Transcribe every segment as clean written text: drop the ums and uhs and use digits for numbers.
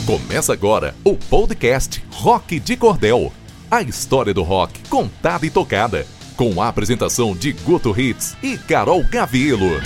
Começa agora o podcast Rock de Cordel. A história do rock contada e tocada. Com a apresentação de Guto Hits e Carol Gavielo.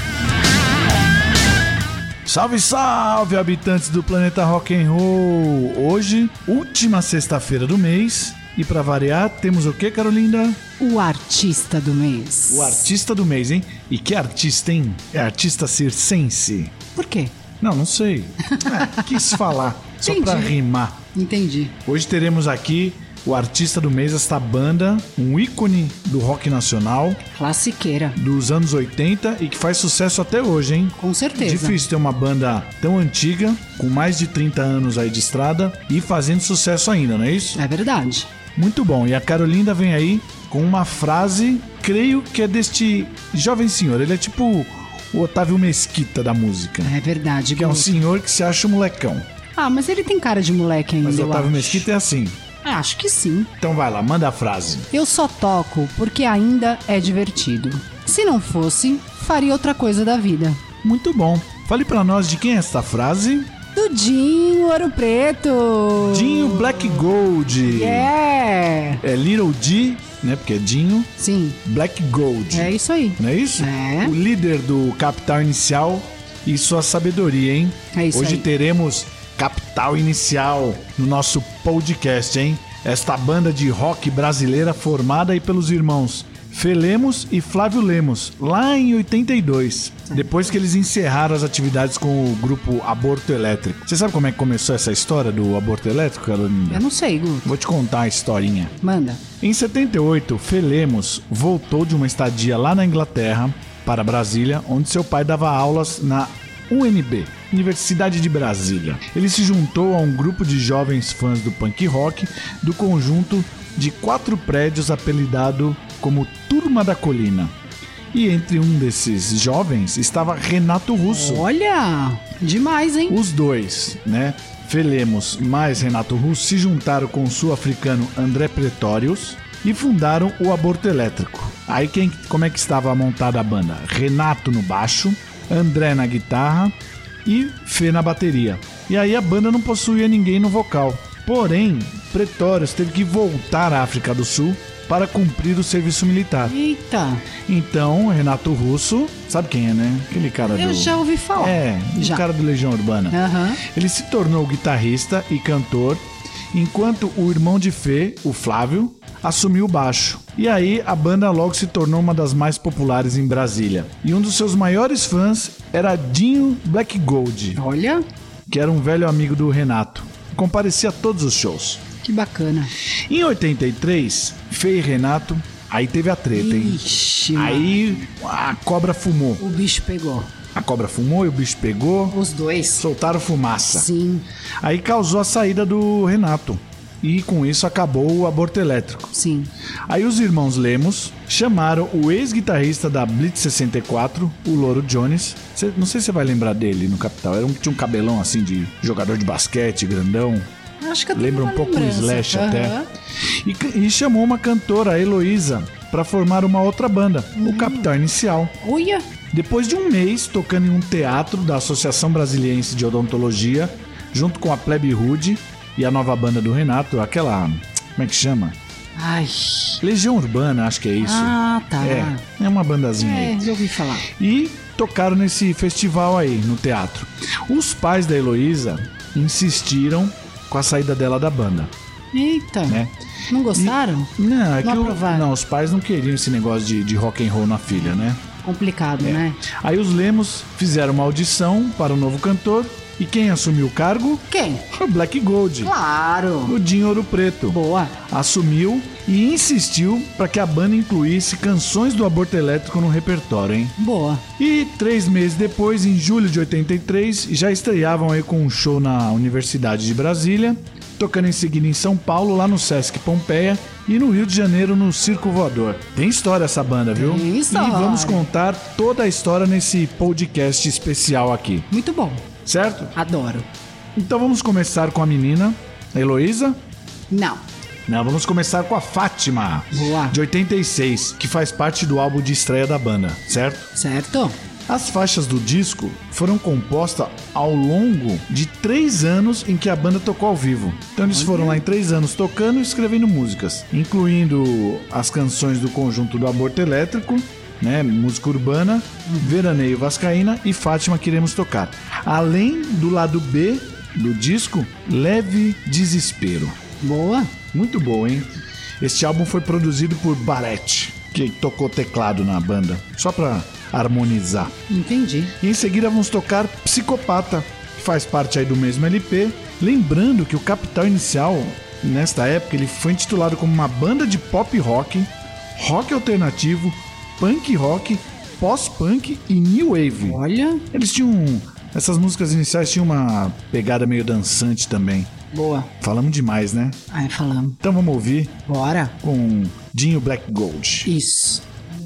Salve, salve, habitantes do planeta Rock and Roll! Hoje, última sexta-feira do mês. E pra variar, temos o que, Carolinda? O artista do mês. O artista do mês, hein? E que artista, hein? É artista circense. Por quê? Não sei. Quis falar, só pra rimar. Entendi. Hoje teremos aqui o artista do mês, esta banda, um ícone do rock nacional. Classiqueira. Dos anos 80 e que faz sucesso até hoje, hein? Com certeza. Difícil ter uma banda tão antiga, com mais de 30 anos aí de estrada e fazendo sucesso ainda, não é isso? É verdade. Muito bom. E a Carolinda vem aí com uma frase, creio que é deste jovem senhor. Ele é tipo o Otávio Mesquita da música. É verdade. Que é um senhor que se acha um molecão. Ah, mas ele tem cara de moleque ainda, Mas o eu Otávio acho. Mesquita é assim. Acho que sim. Então vai lá, manda a frase. Eu só toco porque ainda é divertido. Se não fosse, faria outra coisa da vida. Muito bom. Fale pra nós de quem é esta frase. Do Dinho Ouro Preto. Dinho Black Gold. Yeah. É Little D, né? Porque é Dinho. Sim. Black Gold. É isso aí. Não é isso? É. O líder do Capital Inicial e sua sabedoria, hein? É isso Hoje aí. teremos Capital Inicial no nosso podcast, hein? Esta banda de rock brasileira formada aí pelos irmãos Fê Lemos e Flávio Lemos, lá em 82, depois que eles encerraram as atividades com o grupo Aborto Elétrico. Você sabe como é que começou essa história do Aborto Elétrico, Carolinda? Eu não sei, Guto. Vou te contar a historinha. Manda. Em 78, Fê Lemos voltou de uma estadia lá na Inglaterra para Brasília, onde seu pai dava aulas na UNB, Universidade de Brasília. Ele se juntou a um grupo de jovens fãs do punk rock do conjunto de 4 prédios apelidado como Turma da Colina. E entre um desses jovens estava Renato Russo. Olha, demais, hein? Os dois, né? Fê Lemos mais Renato Russo se juntaram com o sul-africano André Pretorius e fundaram o Aborto Elétrico. Aí como é que estava montada a banda? Renato no baixo, André na guitarra e Fê na bateria. E aí a banda não possuía ninguém no vocal. Porém, Pretorius teve que voltar à África do Sul para cumprir o serviço militar. Eita. Então, Renato Russo, sabe quem é, né? Aquele cara Eu já ouvi falar. O cara do Legião Urbana. Aham. Ele se tornou guitarrista e cantor, enquanto o irmão de Fê, o Flávio, assumiu o baixo. E aí a banda logo se tornou uma das mais populares em Brasília. E um dos seus maiores fãs era Dinho Black Gold, Olha, que era um velho amigo do Renato. Comparecia a todos os shows. que bacana. Em 83, Fê e Renato, aí teve a treta, hein? Ixi, Aí a cobra fumou. o bicho pegou. A cobra fumou e o bicho pegou, Os dois. soltaram fumaça. Sim, Aí causou a saída do Renato. E com isso acabou o Aborto Elétrico. sim. Aí os irmãos Lemos chamaram o ex-guitarrista da Blitz 64, o Louro Jones. Não sei se você vai lembrar dele no Capital. Tinha um cabelão assim de jogador de basquete, grandão. Acho que eu tenho Lembra um uma pouco o lembrança. Slash até. Aham. E chamou uma cantora, a Heloísa, para formar uma outra banda, o Capital Inicial. Olha, Depois de um mês tocando em um teatro da Associação Brasiliense de Odontologia, junto com a Plebe Rude e a nova banda do Renato, aquela... Como é que chama? ai. Legião Urbana, acho que é isso. Ah, tá. É uma bandazinha aí. Já ouvi falar. E tocaram nesse festival aí, no teatro. Os pais da Heloísa insistiram com a saída dela da banda, Eita, né? não gostaram? Não, é que Não aprovaram. os pais não queriam esse negócio de rock and roll na filha, né? Complicado, né? Aí os Lemos fizeram uma audição para o novo cantor e quem assumiu o cargo? Quem? O Black Gold, Claro. o Dinho Ouro Preto. Boa. Assumiu e insistiu para que a banda incluísse canções do Aborto Elétrico no repertório, hein? Boa. E 3 meses depois, em julho de 83, já estreavam aí com um show na Universidade de Brasília, tocando em seguida em São Paulo, lá no Sesc Pompeia, e no Rio de Janeiro, no Circo Voador. Tem história essa banda, viu? Tem história. E vamos contar toda a história nesse podcast especial aqui, Muito bom. certo? Adoro. Então vamos começar com a menina, a Heloísa. Não. Não, vamos começar com a Fátima, Boa. de 86, que faz parte do álbum de estreia da banda, certo? Certo? As faixas do disco foram compostas ao longo de 3 anos em que a banda tocou ao vivo. Então eles foram lá em 3 anos tocando e escrevendo músicas, incluindo as canções do conjunto do Aborto Elétrico, né, música urbana, Veraneio Vascaína e Fátima Queremos Tocar. Além do lado B do disco, Leve Desespero. Boa. Muito boa, hein? Este álbum foi produzido por Barrett, que tocou teclado na banda, só pra harmonizar. Entendi. E em seguida vamos tocar Psicopata, que faz parte aí do mesmo LP. Lembrando que o Capital Inicial, nesta época, ele foi intitulado como uma banda de pop rock, rock alternativo, punk rock, pós-punk e new wave. Olha. Eles tinham... Essas músicas iniciais tinham uma pegada meio dançante também. Boa. Falamos demais, né? Ai, falamos. Então vamos ouvir Bora. com Dinho Black Gold. Isso.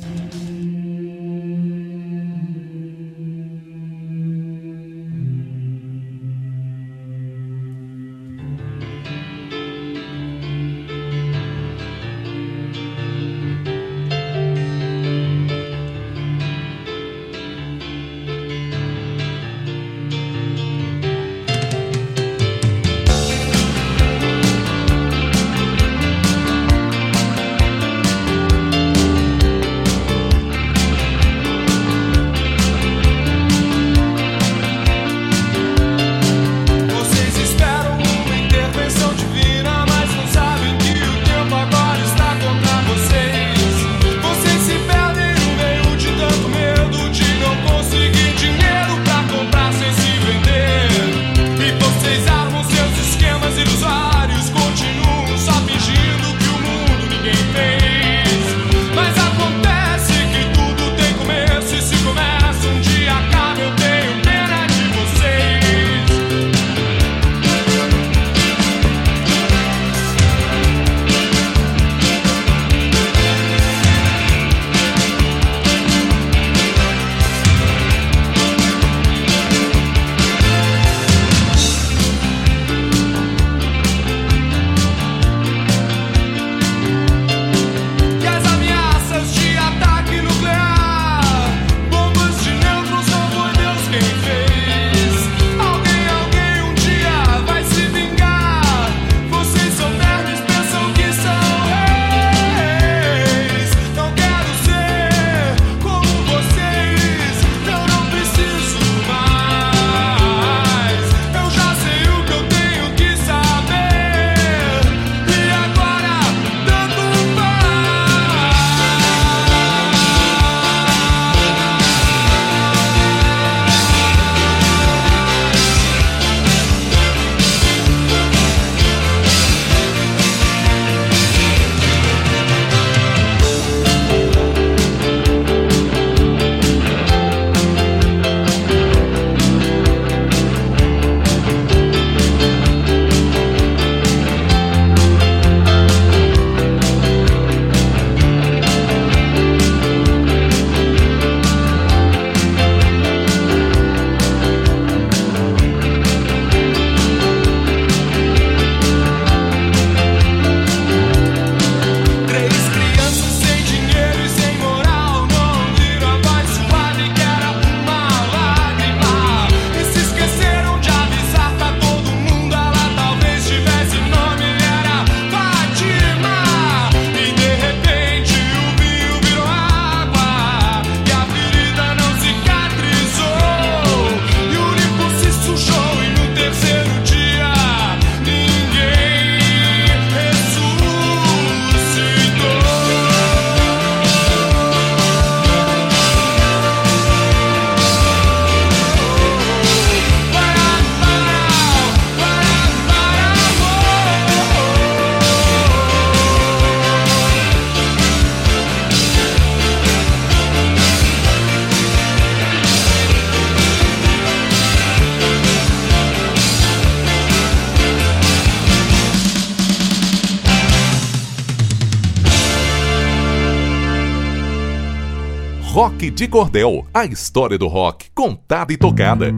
Rock de Cordel, a história do rock contada e tocada.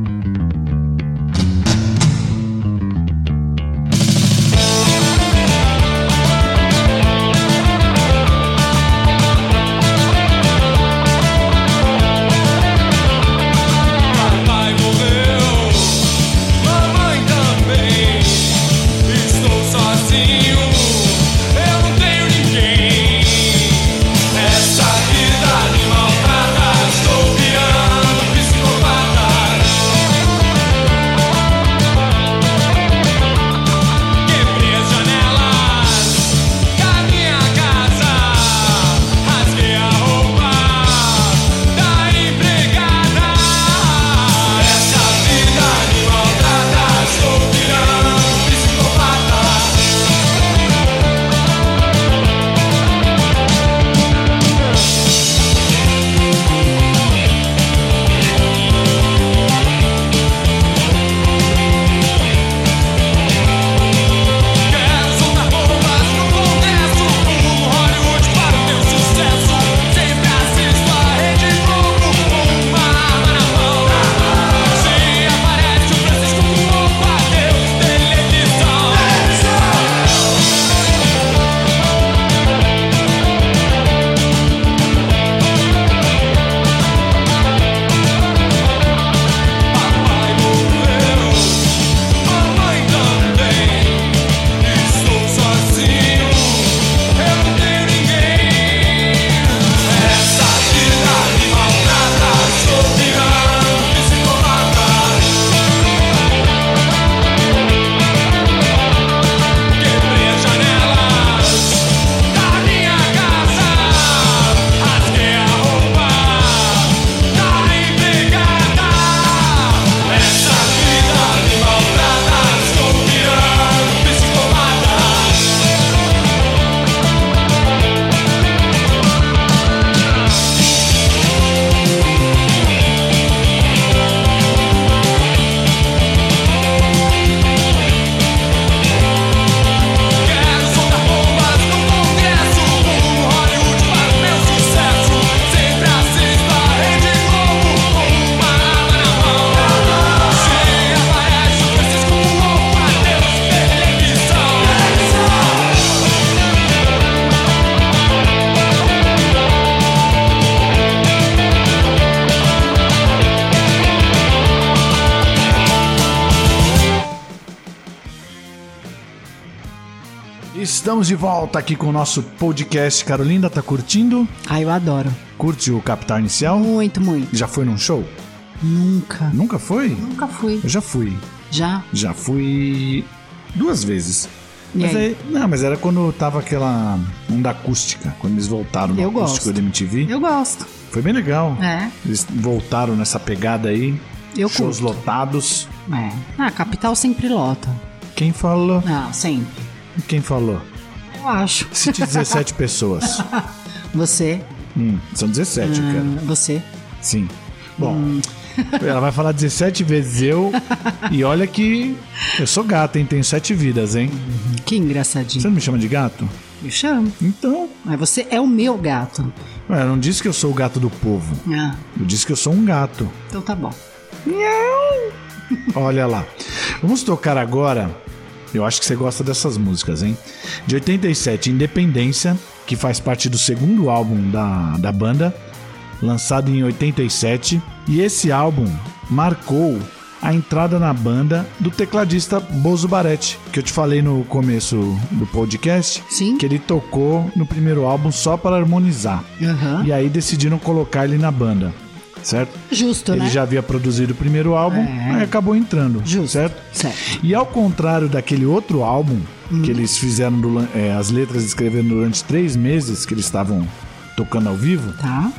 Estamos de volta aqui com o nosso podcast. Carolina, tá curtindo? Ah, eu adoro. Curte o Capital Inicial? Muito, muito. Já foi num show? Nunca. Nunca foi? Nunca fui. Eu já fui. Já? Já fui 2 vezes. E Mas aí? mas era quando tava aquela onda acústica, quando eles voltaram no Eu acústico gosto. da MTV. Eu gosto. Foi bem legal. É. Eles voltaram nessa pegada aí. Eu Shows curto. lotados. É. Ah, capital sempre lota. Quem falou? Não, sempre. Quem falou? Eu acho. Cite 17 pessoas. Você. São 17, cara. Você. Sim. Bom, ela vai falar 17 vezes eu. E olha que eu sou gato, hein? Tenho 7 vidas, hein? Que engraçadinho. Você não me chama de gato? Me chamo. Então, Mas você é o meu gato. eu não disse que eu sou o gato do povo. Ah, Eu disse que eu sou um gato. então tá bom. Olha lá. Vamos tocar agora. Eu acho que você gosta dessas músicas, hein? De 87, Independência, que faz parte do segundo álbum da banda, lançado em 87. E esse álbum marcou a entrada na banda do tecladista Bozo Baretti, que eu te falei no começo do podcast. Sim. Que ele tocou no primeiro álbum só para harmonizar. Aham. E aí decidiram colocar ele na banda, certo? Justo, Ele né? já havia produzido o primeiro álbum, aí acabou entrando, Justo. certo? Certo. E ao contrário daquele outro álbum que eles fizeram, as letras escrevendo durante 3 meses que eles estavam tocando ao vivo, Tá.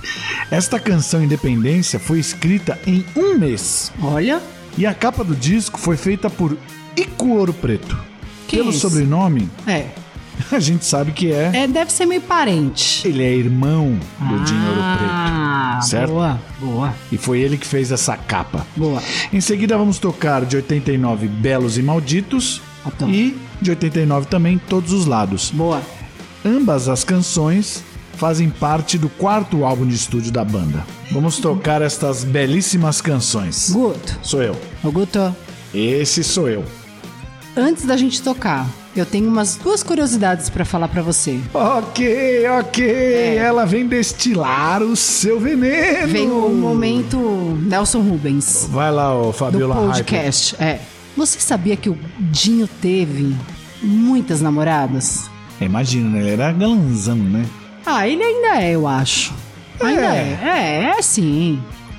esta canção Independência foi escrita em 1 mês. Olha. E a capa do disco foi feita por Ico Ouro Preto. Quem Pelo é esse? sobrenome, É. a gente sabe que Deve ser meio parente. ele é irmão do Dinho Ouro Preto. Certo? Boa, boa, E foi ele que fez essa capa. boa. Em seguida vamos tocar de 89 Belos e Malditos Então. e de 89 também Todos os Lados. Boa. Ambas as canções fazem parte do 4º álbum de estúdio da banda. Vamos tocar estas belíssimas canções. Guto. Sou eu. Ô, Guto, Esse sou eu. antes da gente tocar, eu tenho umas 2 curiosidades pra falar pra você. Ok. Ela vem destilar o seu veneno. Vem o momento Nelson Rubens Vai lá, ô do Fabiola Hyper. podcast. Você sabia que o Dinho teve muitas namoradas? Imagina, né? Ele era galanzão, né? Ah, ele ainda é, eu acho. Ainda é. É sim.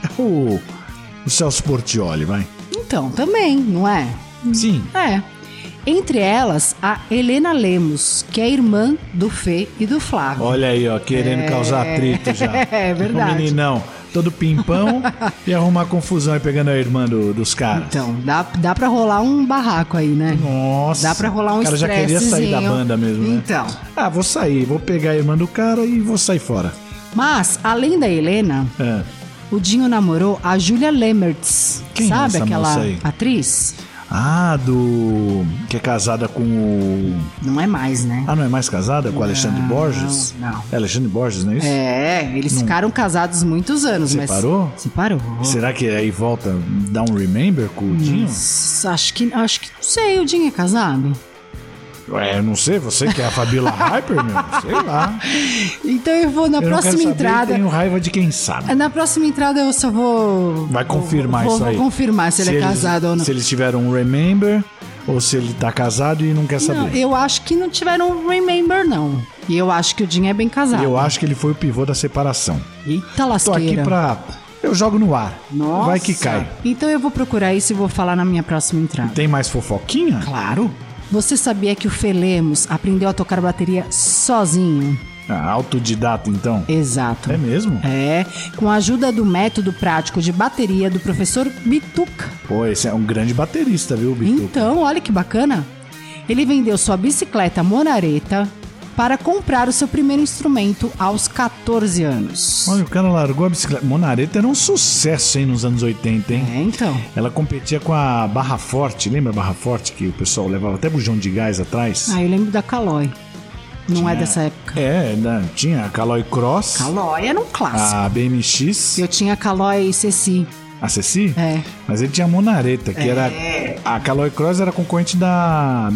O Celso Portiolli, vai. Então, também, não é? Sim. É. Entre elas, a Helena Lemos, que é irmã do Fê e do Flávio. Olha aí, ó, querendo causar atrito já. É verdade. O meninão, todo pimpão e arrumar confusão aí pegando a irmã dos caras. Então, dá pra rolar um barraco aí, né? Nossa. Dá pra rolar um O cara já queria sair da estressezinho. banda mesmo, né? Então. Ah, vou sair, vou pegar a irmã do cara e vou sair fora. Mas, além da Helena, É. o Dinho namorou a Julia Lemertz. Quem é sabe essa aquela moça aí? atriz? Ah, que é casada com o... Não é mais, né? Ah, não é mais casada com o Alexandre Borges? não. É Alexandre Borges, não é isso? Eles ficaram casados muitos anos, Separou? mas... Separou? Será que aí volta, dá um remember com o Dinho? Acho que, não sei, o Dinho é casado? Ué, eu não sei, você que é a Fabiola Hyper, meu, sei lá. Então eu vou na Eu não próxima quero saber, entrada. tenho raiva de quem sabe. Na próxima entrada eu só vou. Vai confirmar isso aí. Vou confirmar se ele é eles- casado ou não. Se eles tiveram um remember ou se ele tá casado e não quer saber. Não, eu acho que não tiveram um remember, não. E eu acho que o Dinho é bem casado. Eu acho que ele foi o pivô da separação. Eita Tô lasqueira. aqui pra... Eu jogo no ar. Nossa. Vai que cai. Então eu vou procurar isso e vou falar na minha próxima entrada. Tem mais fofoquinha? Claro. Você sabia que o Fê Lemos aprendeu a tocar bateria sozinho? Ah, autodidata, então. Exato. É mesmo? É, com a ajuda do método prático de bateria do professor Bituca. Pô, esse é um grande baterista, viu, Bituca? Então, olha que bacana. Ele vendeu sua bicicleta Monareta para comprar o seu primeiro instrumento aos 14 anos. Olha, o cara largou a bicicleta. Monareta era um sucesso, hein, nos anos 80, hein? É, então. Ela competia com a Barra Forte. Lembra a Barra Forte que o pessoal levava até bujão de gás atrás? Ah, eu lembro da Calói. Não é dessa época. É, tinha a Caloi Cross, Calói era um clássico. a BMX, Eu tinha Calói Ceci. a Ceci, É. mas ele tinha a Monareta, que era... A Caloi Cross era concorrente da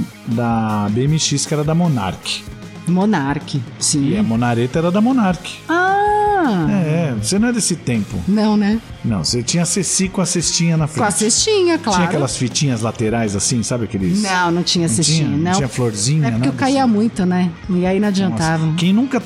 BMX, que era da Monarch. Monark, sim. E a Monareta era da Monarch. Ah! É, você não é desse tempo. Não, né? Não, você tinha a Ceci com a cestinha na frente. Com a cestinha, claro. Tinha aquelas fitinhas laterais assim, sabe aqueles... Não tinha cestinha, não. Não tinha florzinha, É porque nada eu caía assim. muito, né? E aí não adiantava. Nossa, quem nunca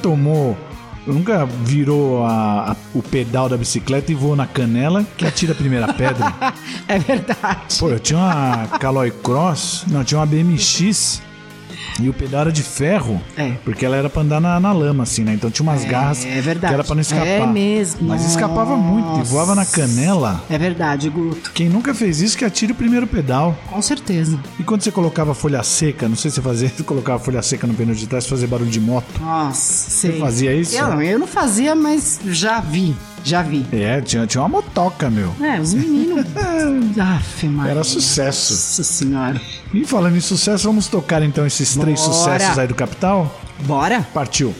virou o pedal da bicicleta e voou na canela, que atira a primeira pedra. É verdade. Pô, eu tinha uma Caloi Cross, não, tinha uma BMX e o pedal era de ferro, porque ela era pra andar na lama, assim, né? Então tinha umas garras É verdade. que era pra não escapar. É mesmo. Mas escapava muito e voava na canela. É verdade, Guto. Quem nunca fez isso, que atire o primeiro pedal. Com certeza. E quando você colocava folha seca, não sei se você colocava folha seca no pneu de trás, fazia barulho de moto. Nossa, sei. Você fazia isso? Eu não fazia, mas já vi. É, tinha uma motoca, meu. Os meninos. Aff, Maria. Era sucesso. Nossa senhora. E falando em sucesso, vamos tocar então esses 3 Bora. sucessos aí do Capital? Bora? Partiu.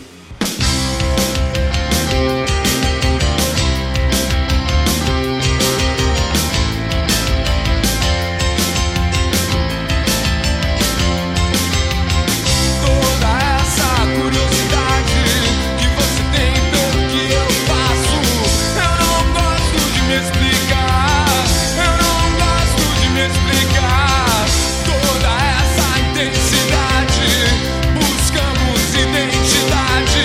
Buscamos identidade.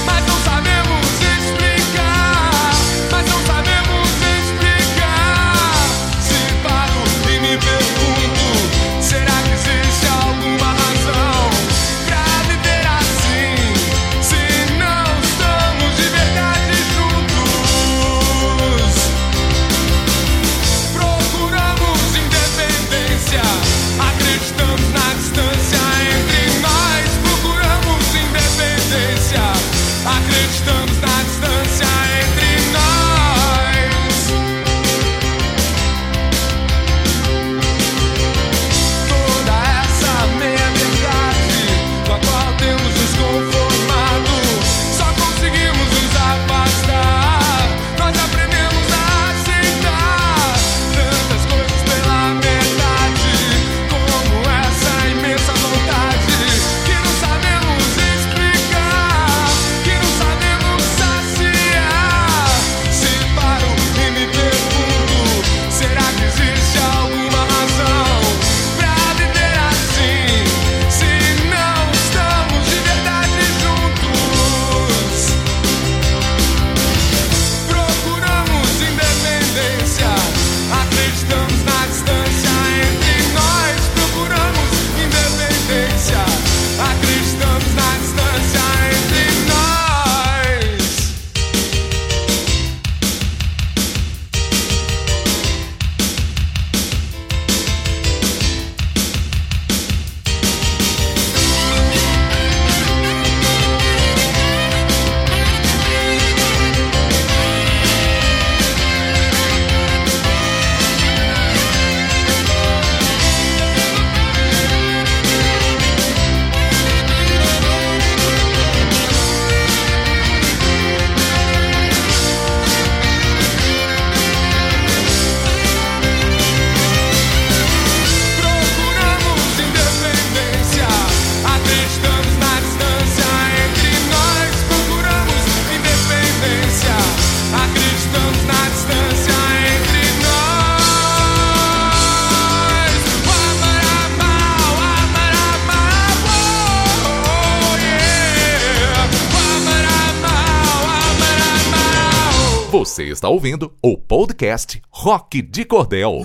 Você está ouvindo o podcast Rock de Cordel.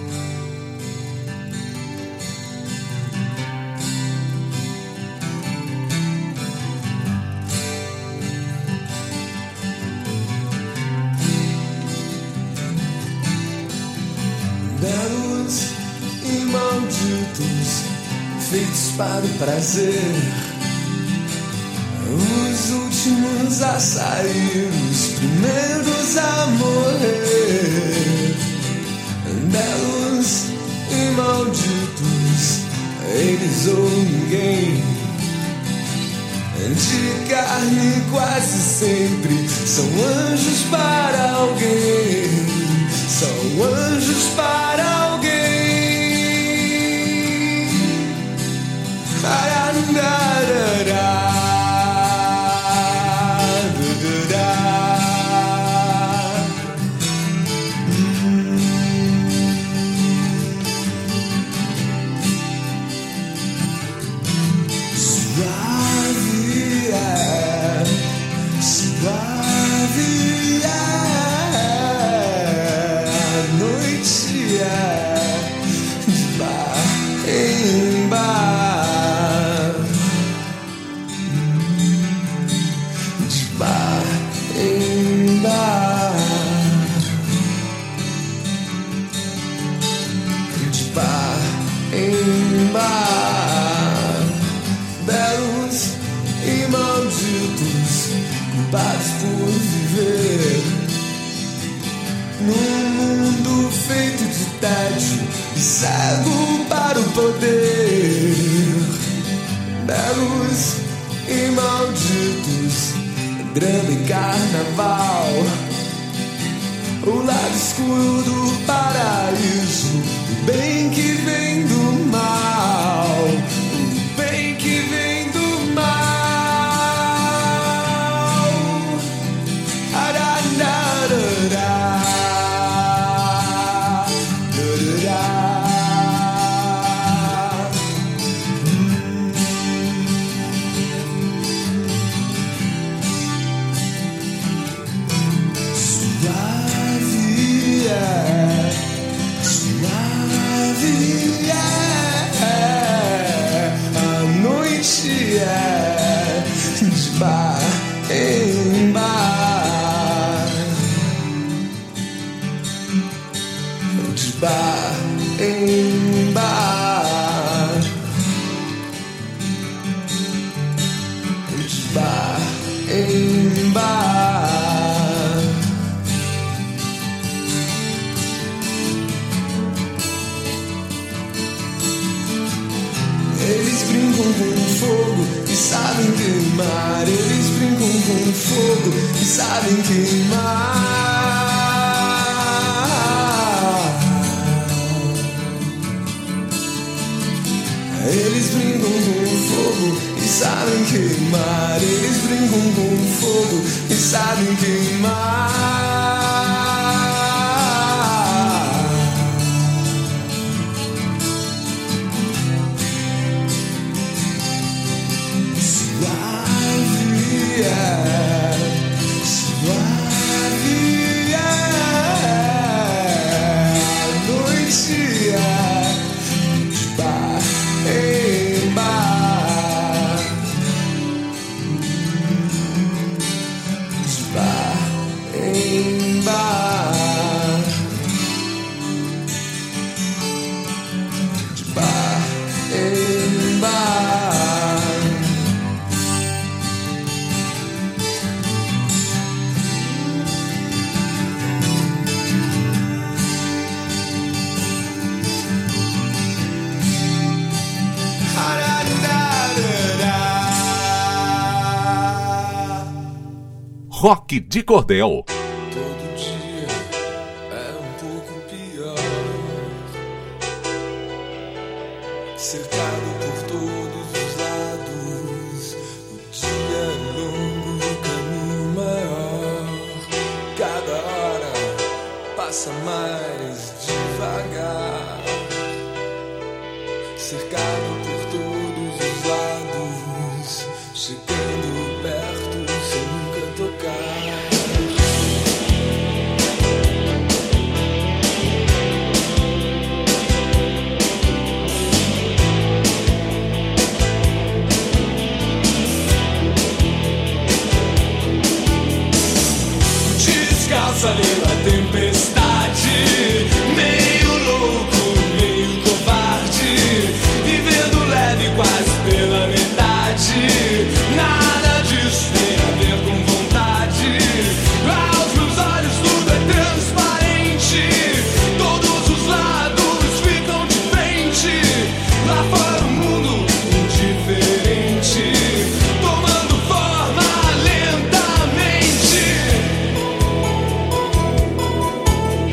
Belos e malditos, feitos para o prazer, os últimos a sair, os primeiros a morrer. Belos e malditos, eles ou ninguém, de carne quase sempre, são anjos para alguém, são anjos para alguém. cego para o poder, belos e malditos, drama e carnaval, o lado escuro do paraíso, o bem que vem do mal, o bem que vem do mal. Arararará. Bar em bar, de bar em bar. Eles brincam com fogo e sabem queimar. Eles brincam com fogo e sabem queimar. Eles brincam com fogo e sabem queimar. Eles brincam com fogo e sabem queimar. Suave é, suave é, a noite é de bar em bar, de bar em bar, de bar em bar. Rock de Cordel. Todo dia é um pouco pior, cercado por todos os lados. O dia é longo, o caminho maior. Cada hora passa mais devagar, cercado por todos os lados, chegando perto sem nunca tocar. Descalço ali na tempestade, meio louco, meio covarde, vivendo leve quase pela metade. Nada disso tem a ver com vontade. Aos meus olhos tudo é transparente, todos os lados ficam de frente. Lá fora o mundo indiferente, tomando forma lentamente.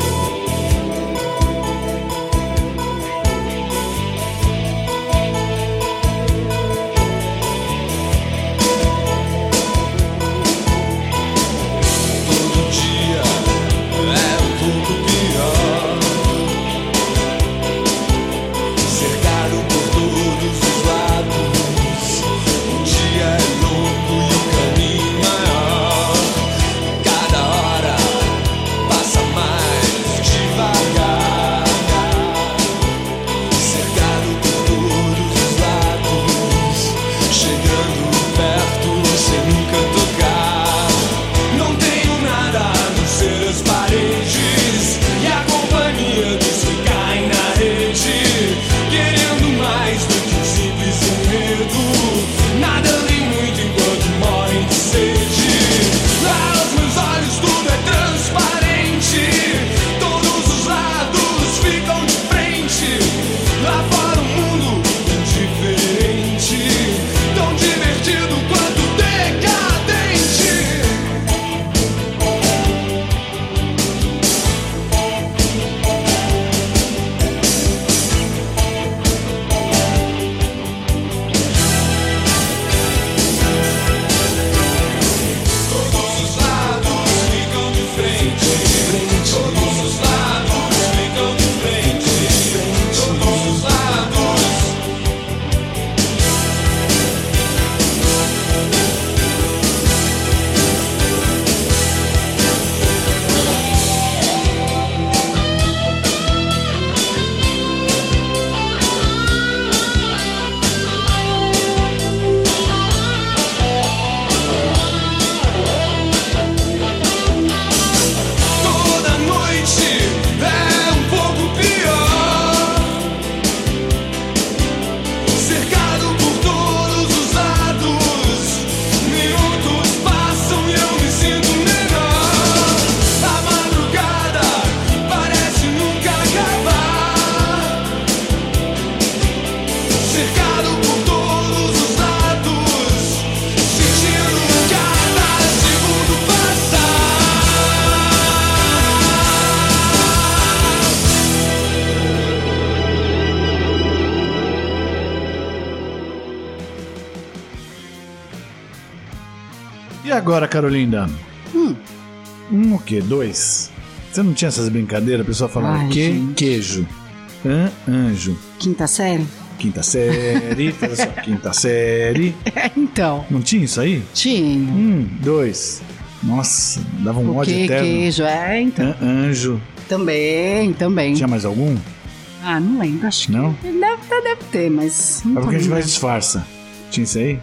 agora, Carolinda? O quê? 2? Você não tinha essas brincadeiras? A pessoa falava queijo. Anjo. Quinta série? Quinta série. Olha só, quinta série. Então. Não tinha isso aí? Tinha. 2. Nossa, dava um ódio eterno. Queijo, então. Anjo. Também. Tinha mais algum? Ah, não lembro, acho não? Que deve ter, mas... É porque a gente mais disfarça. Tinha isso aí?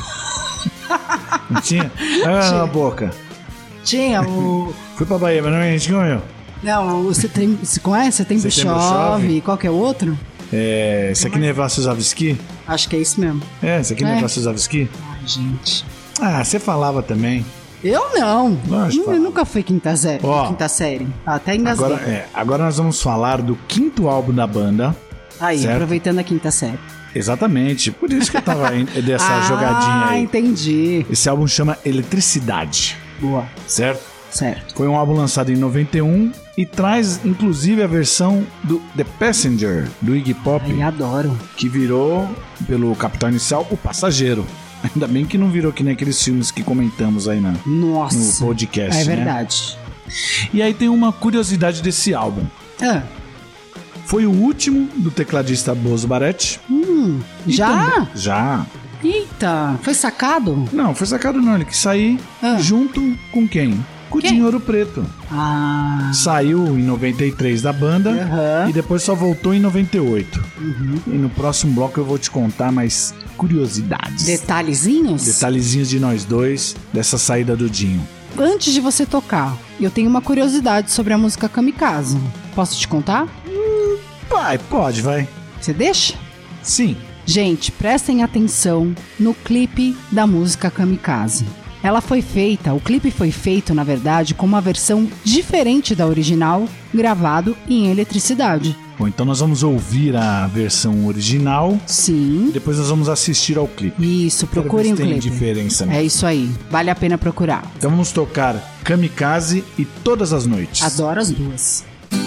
Não tinha? Tinha. A boca. Tinha o... Fui pra Bahia, mas não a gente ganhou. Não, o Setembro Chove. Qual que é o outro? Esse aqui Nevassos usava esqui? Acho que é isso mesmo. Esse aqui Nevassos usava esqui? Ai, gente. Você falava também. Eu não. Lógico, eu nunca fui quinta série. Até engasguei. Agora nós vamos falar do 5º álbum da banda. Aí, certo? Aproveitando a quinta série. Exatamente. Por isso que eu tava dessa jogadinha aí. Entendi. Esse álbum chama Eletricidade. Boa. Certo? Certo. Foi um álbum lançado em 91 e traz, inclusive, a versão do The Passenger, do Iggy Pop. Ai, adoro. Que virou, pelo Capital Inicial, o Passageiro. Ainda bem que não virou que nem aqueles filmes que comentamos aí no podcast. É verdade. Né? E aí tem uma curiosidade desse álbum. Foi o último do tecladista Bozo Barrett. Já? Já. Eita, foi sacado? Não, foi sacado não. Ele quis sair junto com quem? Com o Dinho Ouro Preto. Saiu em 93 da banda e depois só voltou em 98. E no próximo bloco eu vou te contar mais curiosidades. Detalhezinhos? Detalhezinhos de nós dois, dessa saída do Dinho. Antes de você tocar, eu tenho uma curiosidade sobre a música Kamikaze. Posso te contar? Pode, vai. Você deixa? Sim. Gente, prestem atenção no clipe da música Kamikaze. O clipe foi feito, na verdade, com uma versão diferente da original, gravado em eletricidade. Bom, então nós vamos ouvir a versão original. Sim. E depois nós vamos assistir ao clipe. Isso, procurem o clipe. Tem diferença, né? É isso aí, vale a pena procurar. Então vamos tocar Kamikaze e Todas as Noites. Adoro as duas.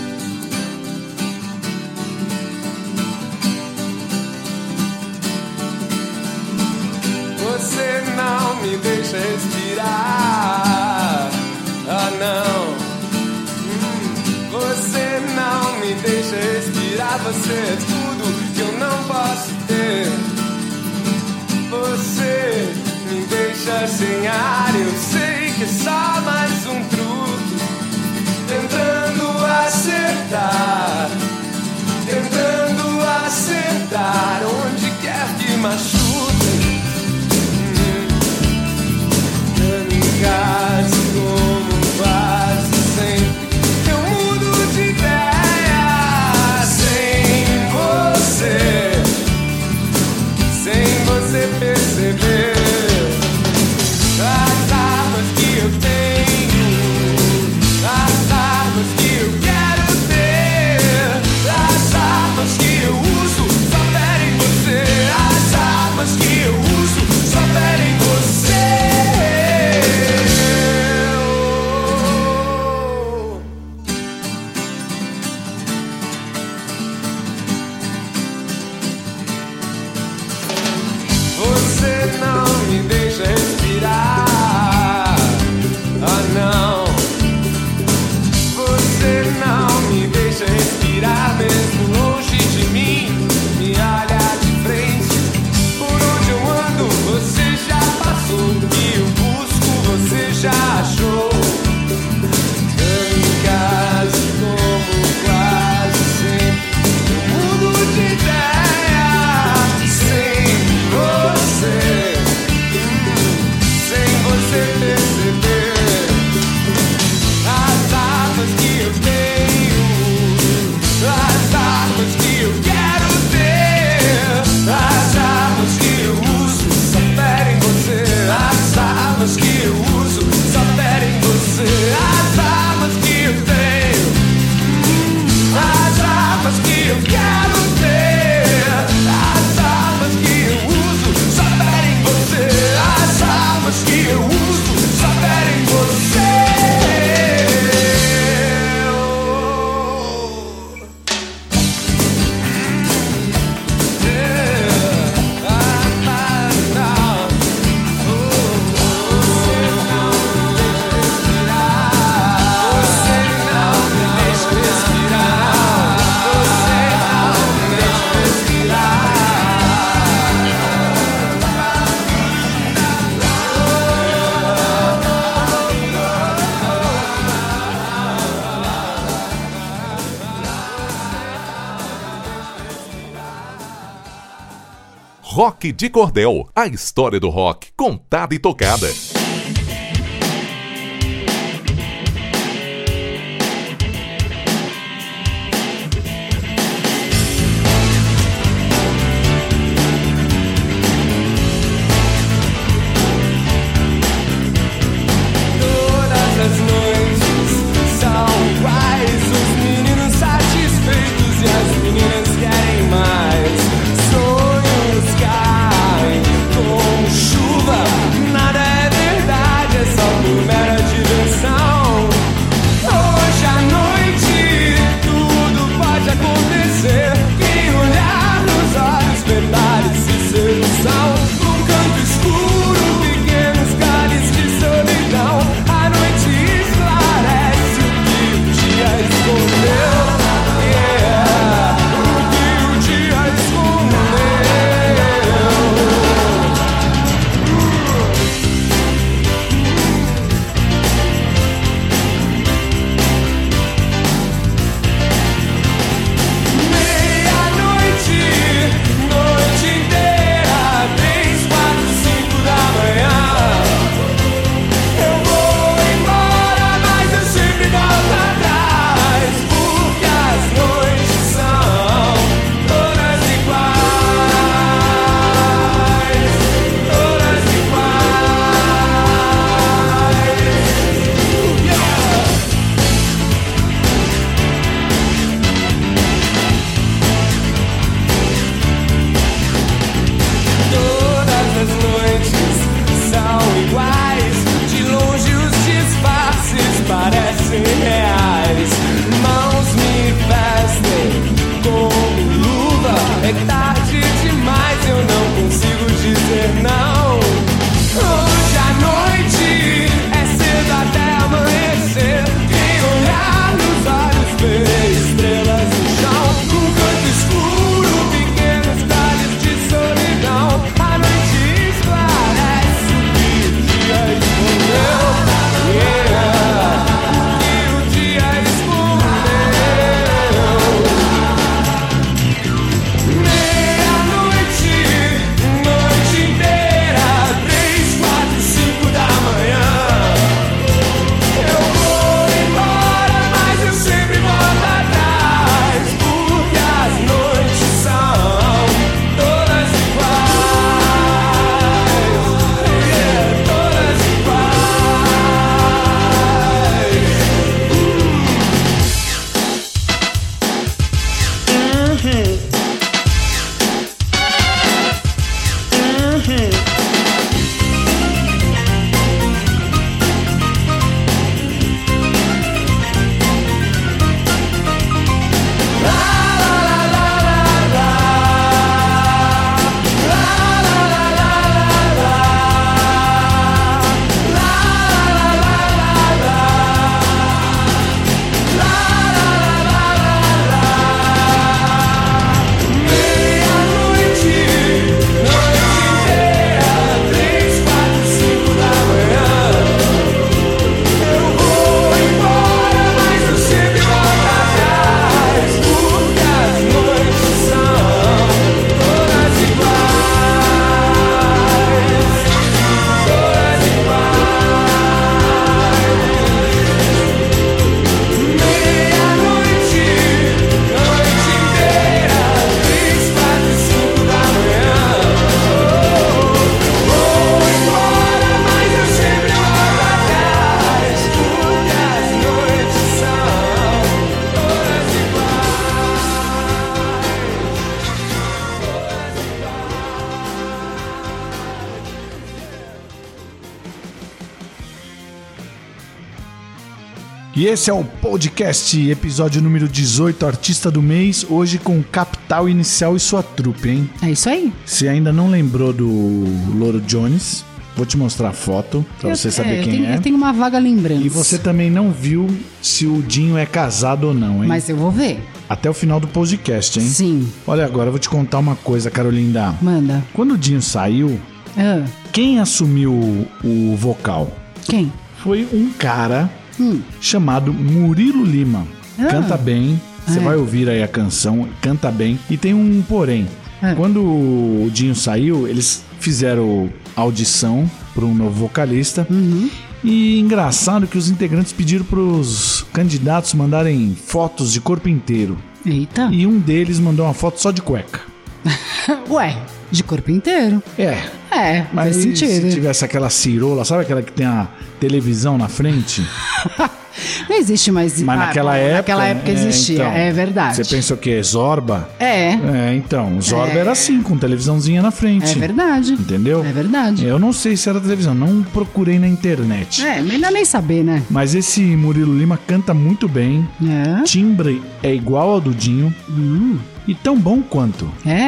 Você não me deixa respirar. Não. Você não me deixa respirar. Você é tudo que eu não posso ter. Você me deixa sem ar. Eu sei que é só mais um truque, tentando acertar onde quer que machuque. Kamikaze, como quase sempre eu mudo de ideia. Sem você perceber. As armas que eu tenho Rock de Cordel, a história do rock contada e tocada. E esse é o podcast, episódio número 18, Artista do Mês, hoje com Capital Inicial e sua trupe, hein? É isso aí. Se ainda não lembrou do Loro Jones, vou te mostrar a foto pra você saber quem é. Eu tenho uma vaga lembrança. E você também não viu se o Dinho é casado ou não, hein? Mas eu vou ver. Até o final do podcast, hein? Sim. Olha, agora eu vou te contar uma coisa, Carolinda. Manda. Quando o Dinho saiu, quem assumiu o vocal? Quem? Foi um cara chamado Murilo Lima. Canta bem, você vai ouvir aí a canção, canta bem. E tem um porém, Quando o Dinho saiu, eles fizeram audição para um novo vocalista. E engraçado que os integrantes pediram para os candidatos mandarem fotos de corpo inteiro. Eita. E um deles mandou uma foto só de cueca. Ué, de corpo inteiro. Mas faz sentido. se tivesse aquela cirola, sabe aquela que tem a televisão na frente? Não existe mais. Mas naquela época existia, então, é verdade. Você pensa o quê? Zorba? Então, o Zorba era assim, com televisãozinha na frente. É verdade. Entendeu? É verdade. Eu não sei se era televisão, não procurei na internet. Melhor nem saber, né? Mas esse Murilo Lima canta muito bem. Timbre é igual ao do Dinho. E tão bom quanto.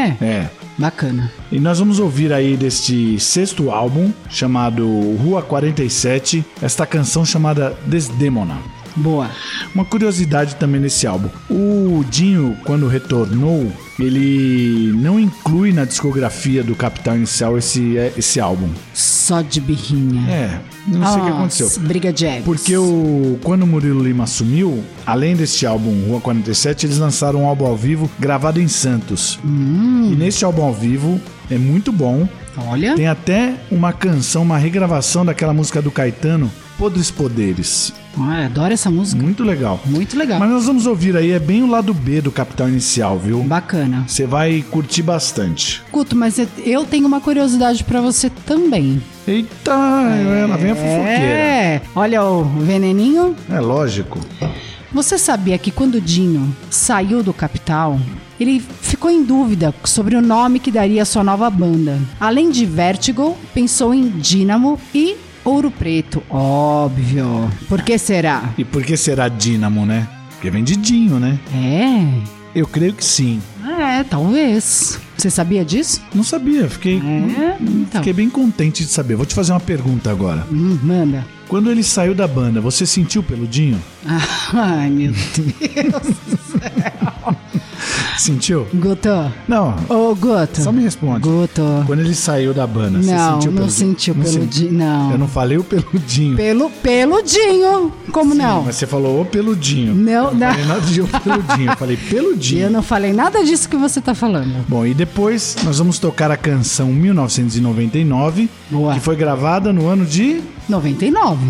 Bacana. E nós vamos ouvir aí deste 6º álbum, chamado Rua 47, esta canção chamada Desdemona. Boa. Uma curiosidade também nesse álbum. O Dinho, quando retornou, ele não inclui na discografia do Capital Inicial esse álbum. Só de birrinha. Não sei o que aconteceu. Briga de egos. Porque quando o Murilo Lima assumiu, além deste álbum Rua 47, eles lançaram um álbum ao vivo gravado em Santos. E nesse álbum ao vivo é muito bom. Olha. Tem até uma canção, uma regravação daquela música do Caetano, Podres Poderes. Adoro essa música. Muito legal. Muito legal. Mas nós vamos ouvir aí, é bem o lado B do Capital Inicial, viu? Bacana. Você vai curtir bastante. Guto, mas eu tenho uma curiosidade pra você também. Eita, ela vem a fofoqueira. Olha o veneninho. É lógico. Você sabia que quando o Dinho saiu do Capital, ele ficou em dúvida sobre o nome que daria à sua nova banda. Além de Vertigo, pensou em Dínamo e Ouro Preto, óbvio. Por que será? E por que será Dínamo, né? Porque vem de Dinho, né? Eu creio que sim. Talvez. Você sabia disso? Não sabia, fiquei bem contente de saber. Vou te fazer uma pergunta agora. Manda. Quando ele saiu da banda, você sentiu peludinho? Ai, meu Deus do céu. Sentiu? Guto. Não. Ô, Guto. Só me responde. Guto. Quando ele saiu da banda, você sentiu peludinho? Não sentiu peludinho, não. Eu não falei o peludinho. Peludinho. Como Sim, não? Mas você falou o peludinho. Não. Eu falei nada de o peludinho. Eu falei peludinho. Eu não falei nada disso que você tá falando. Bom, e depois nós vamos tocar a canção 1999, Boa. que foi gravada no ano de... 99.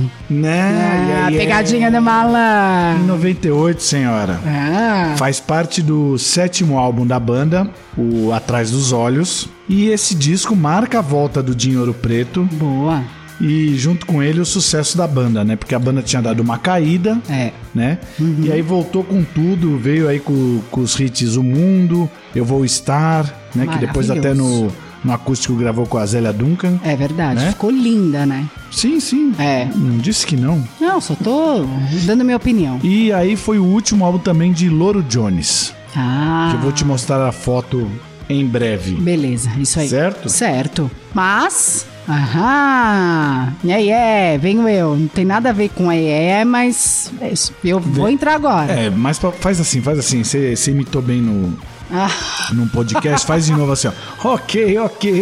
Né? Pegadinha da mala. Em 98, senhora. Faz parte do 7º álbum da banda, o Atrás dos Olhos. E esse disco marca a volta do Dinho Ouro Preto. Boa. E junto com ele o sucesso da banda, né? Porque a banda tinha dado uma caída, né? E aí voltou com tudo, veio aí com os hits O Mundo, Eu Vou Estar, né? Que depois até no acústico gravou com a Zélia Duncan. É verdade, né? Ficou linda, né? Sim. Não disse que não. Não, só tô dando minha opinião. E aí foi o último álbum também de Loro Jones. Que eu vou te mostrar a foto em breve. Beleza, isso aí. Certo? Certo. Mas... venho eu. Não tem nada a ver com mas eu vou entrar agora. Mas faz assim. Você imitou bem num podcast, faz de novo assim, ó. Ok.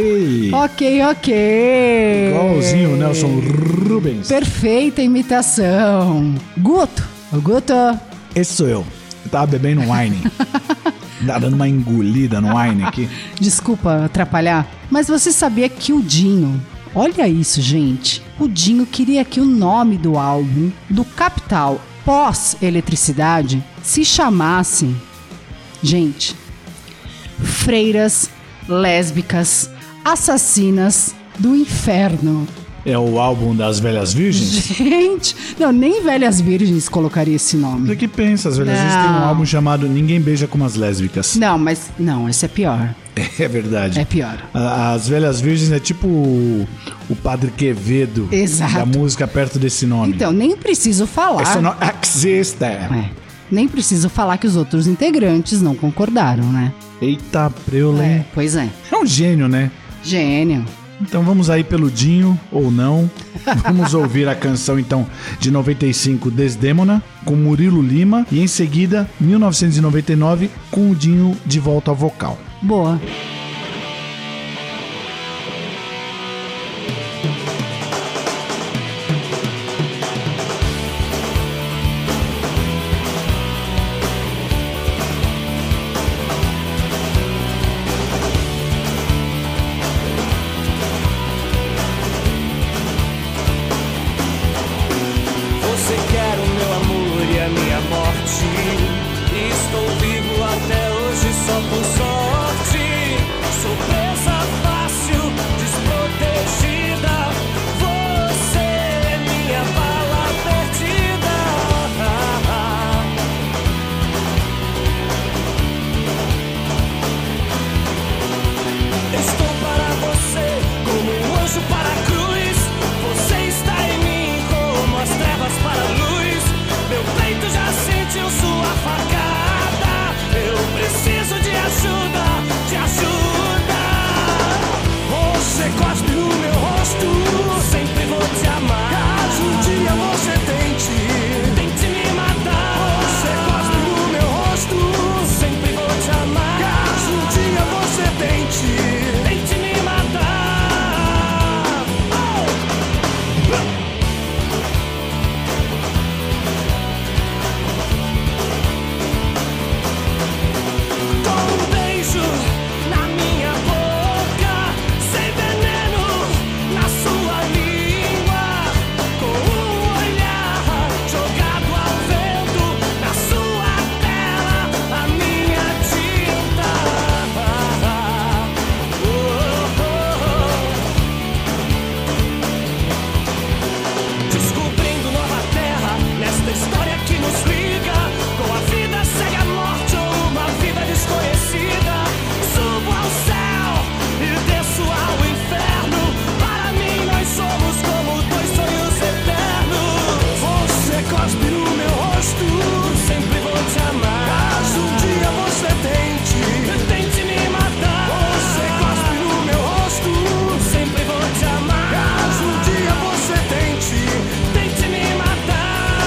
Igualzinho o Nelson Rubens. Perfeita imitação. Guto. Esse sou eu. Eu tava bebendo wine. Dando uma engolida no wine aqui. Desculpa atrapalhar, mas você sabia que o Dinho... Olha isso, gente. O Dinho queria que o nome do álbum do Capital pós-eletricidade se chamasse... Gente... Freiras Lésbicas Assassinas do Inferno. É o álbum das Velhas Virgens? Gente, não, nem Velhas Virgens colocaria esse nome. Você que pensa, as Velhas Virgens tem um álbum chamado Ninguém Beija Como as Lésbicas. Não, esse é pior. É verdade. É pior. As Velhas Virgens é tipo o Padre Quevedo. Exato. Da música perto desse nome. Então, nem preciso falar. Isso não existe. Nem preciso falar que os outros integrantes não concordaram, né? Eita, preula, hein? Pois é. É um gênio, né? Gênio. Então vamos aí pelo Dinho, ou não. Vamos ouvir a canção, então, de 95, Desdemona, com Murilo Lima. E em seguida, 1999, com o Dinho de volta ao vocal. Boa. ouviu sua facada. Eu preciso de ajuda, de ajuda. Você cospe no meu rosto, sempre vou te amar. Caso um dia você tente me matar. Você cospe no meu rosto, sempre vou te amar. Caso um dia você tente me matar. Com um beijo na minha boca, sem veneno na sua língua, com um olhar jogado ao vento, na sua tela a minha tinta. Descobrindo nova terra nesta história que nos liga, com a vida segue a morte ou uma vida desconhecida. Subo ao céu e desço ao inferno. Para mim nós somos como dois sonhos eternos. Você cospe no meu rosto, sempre vou te amar. Caso um dia você tente me matar. Você cospe no meu rosto, sempre vou te amar. Caso um dia você tente me matar.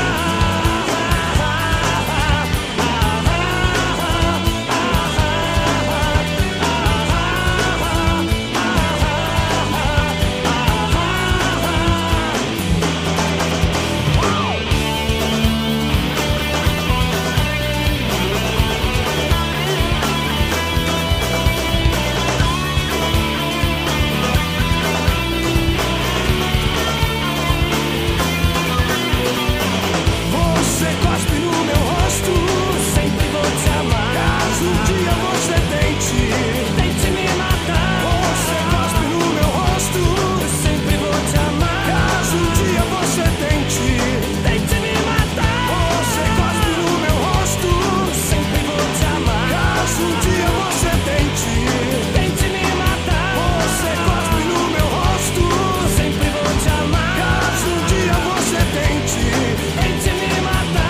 Você cospe no meu rosto, sempre vou te amar. Caso um dia você tente me matar. Você cospe no meu rosto, sempre vou te amar. Caso um dia você tente me matar. Você cospe no meu rosto, sempre vou te amar. Caso um dia você tente me matar. Você cospe no meu rosto, sempre vou te amar. Caso um dia você tente me matar.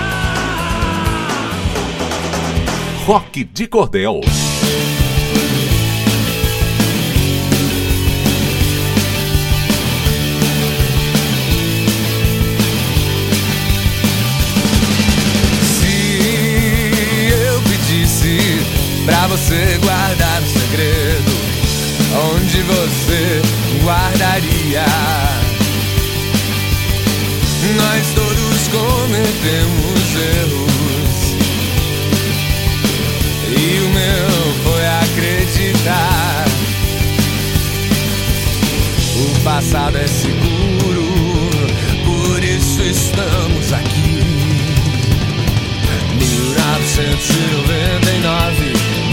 Rock de Cordel. Se eu pedisse pra você guardar um segredo, onde você guardaria? Nós todos cometemos erros, e o meu foi acreditar. O passado é seguro, por isso estamos aqui. 1999,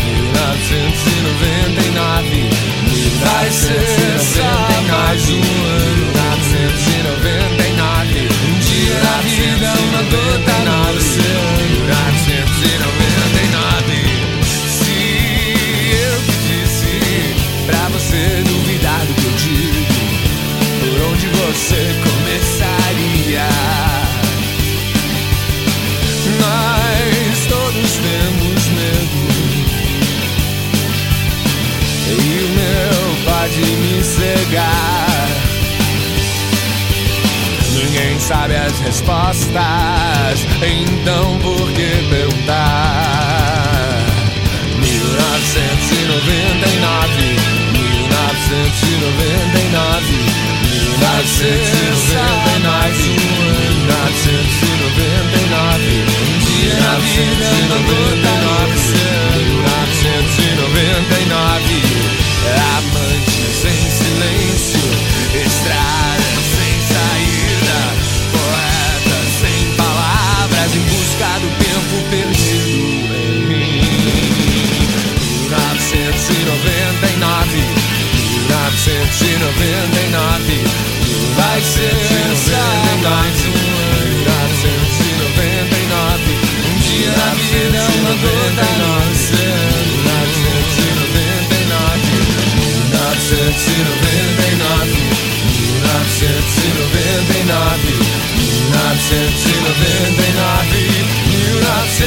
1999, vai ser só mais um ano. 1999, um dia na vida, uma gota no oceano. 1999, se eu pedisse pra você duvidar do que eu digo, por onde você começaria? Nós todos temos medo, e o meu pode me cegar. Ninguém sabe as respostas, então por que perguntar? 1999, 1999, 1999, 1999, um dia na vida, uma gota no oceano. 1999, amantes em silêncio, estradas sem saída, poetas sem palavras em busca do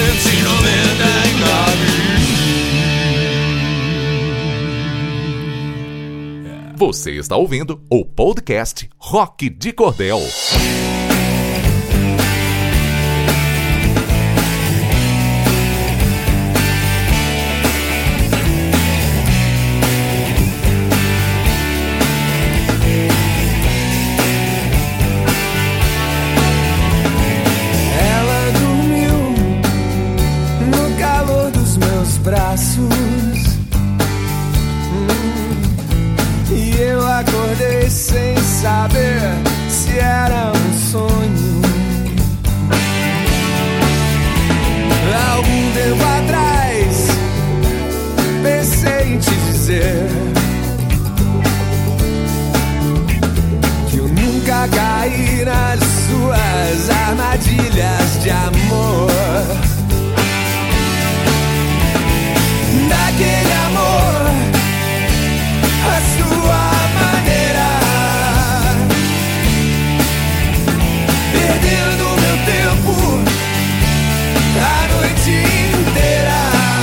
Você está ouvindo o podcast Rock de Cordel. Ela dormiu no calor dos meus braços. E eu acordei sem saber se era um sonho. Algum tempo atrás pensei em te dizer que eu nunca caí nas suas armadilhas de amor. Daquele amor a sua maneira, perdendo meu tempo a noite inteira.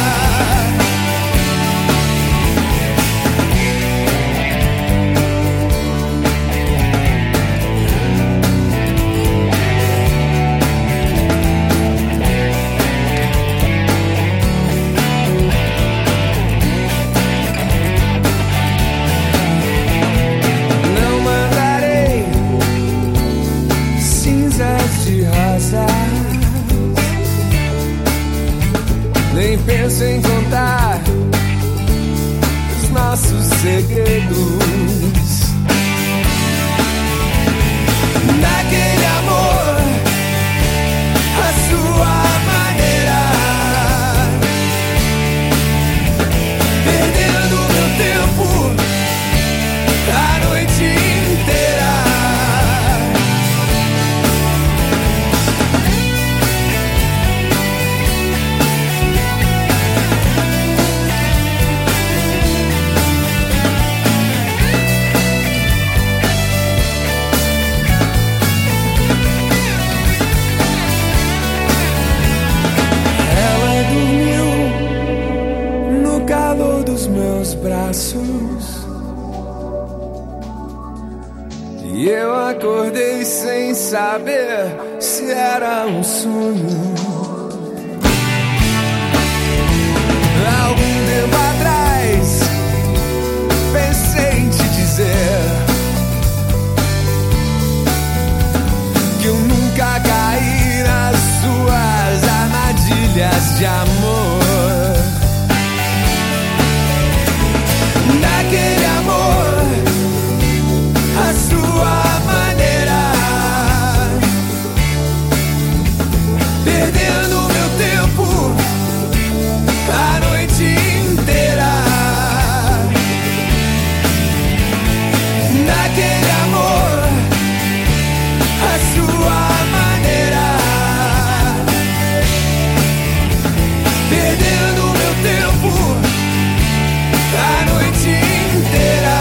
Nem penso em contar os nossos segredos. Daquele amor a sua maneira, perdendo meu tempo a noite inteira. Braços, e eu acordei sem saber se era um sonho. Algum tempo atrás pensei em te dizer que eu nunca caí nas suas armadilhas de amor. Daquele amor a sua maneira, perdendo meu tempo a noite inteira. Daquele amor a sua maneira, perdendo meu tempo a noite inteira,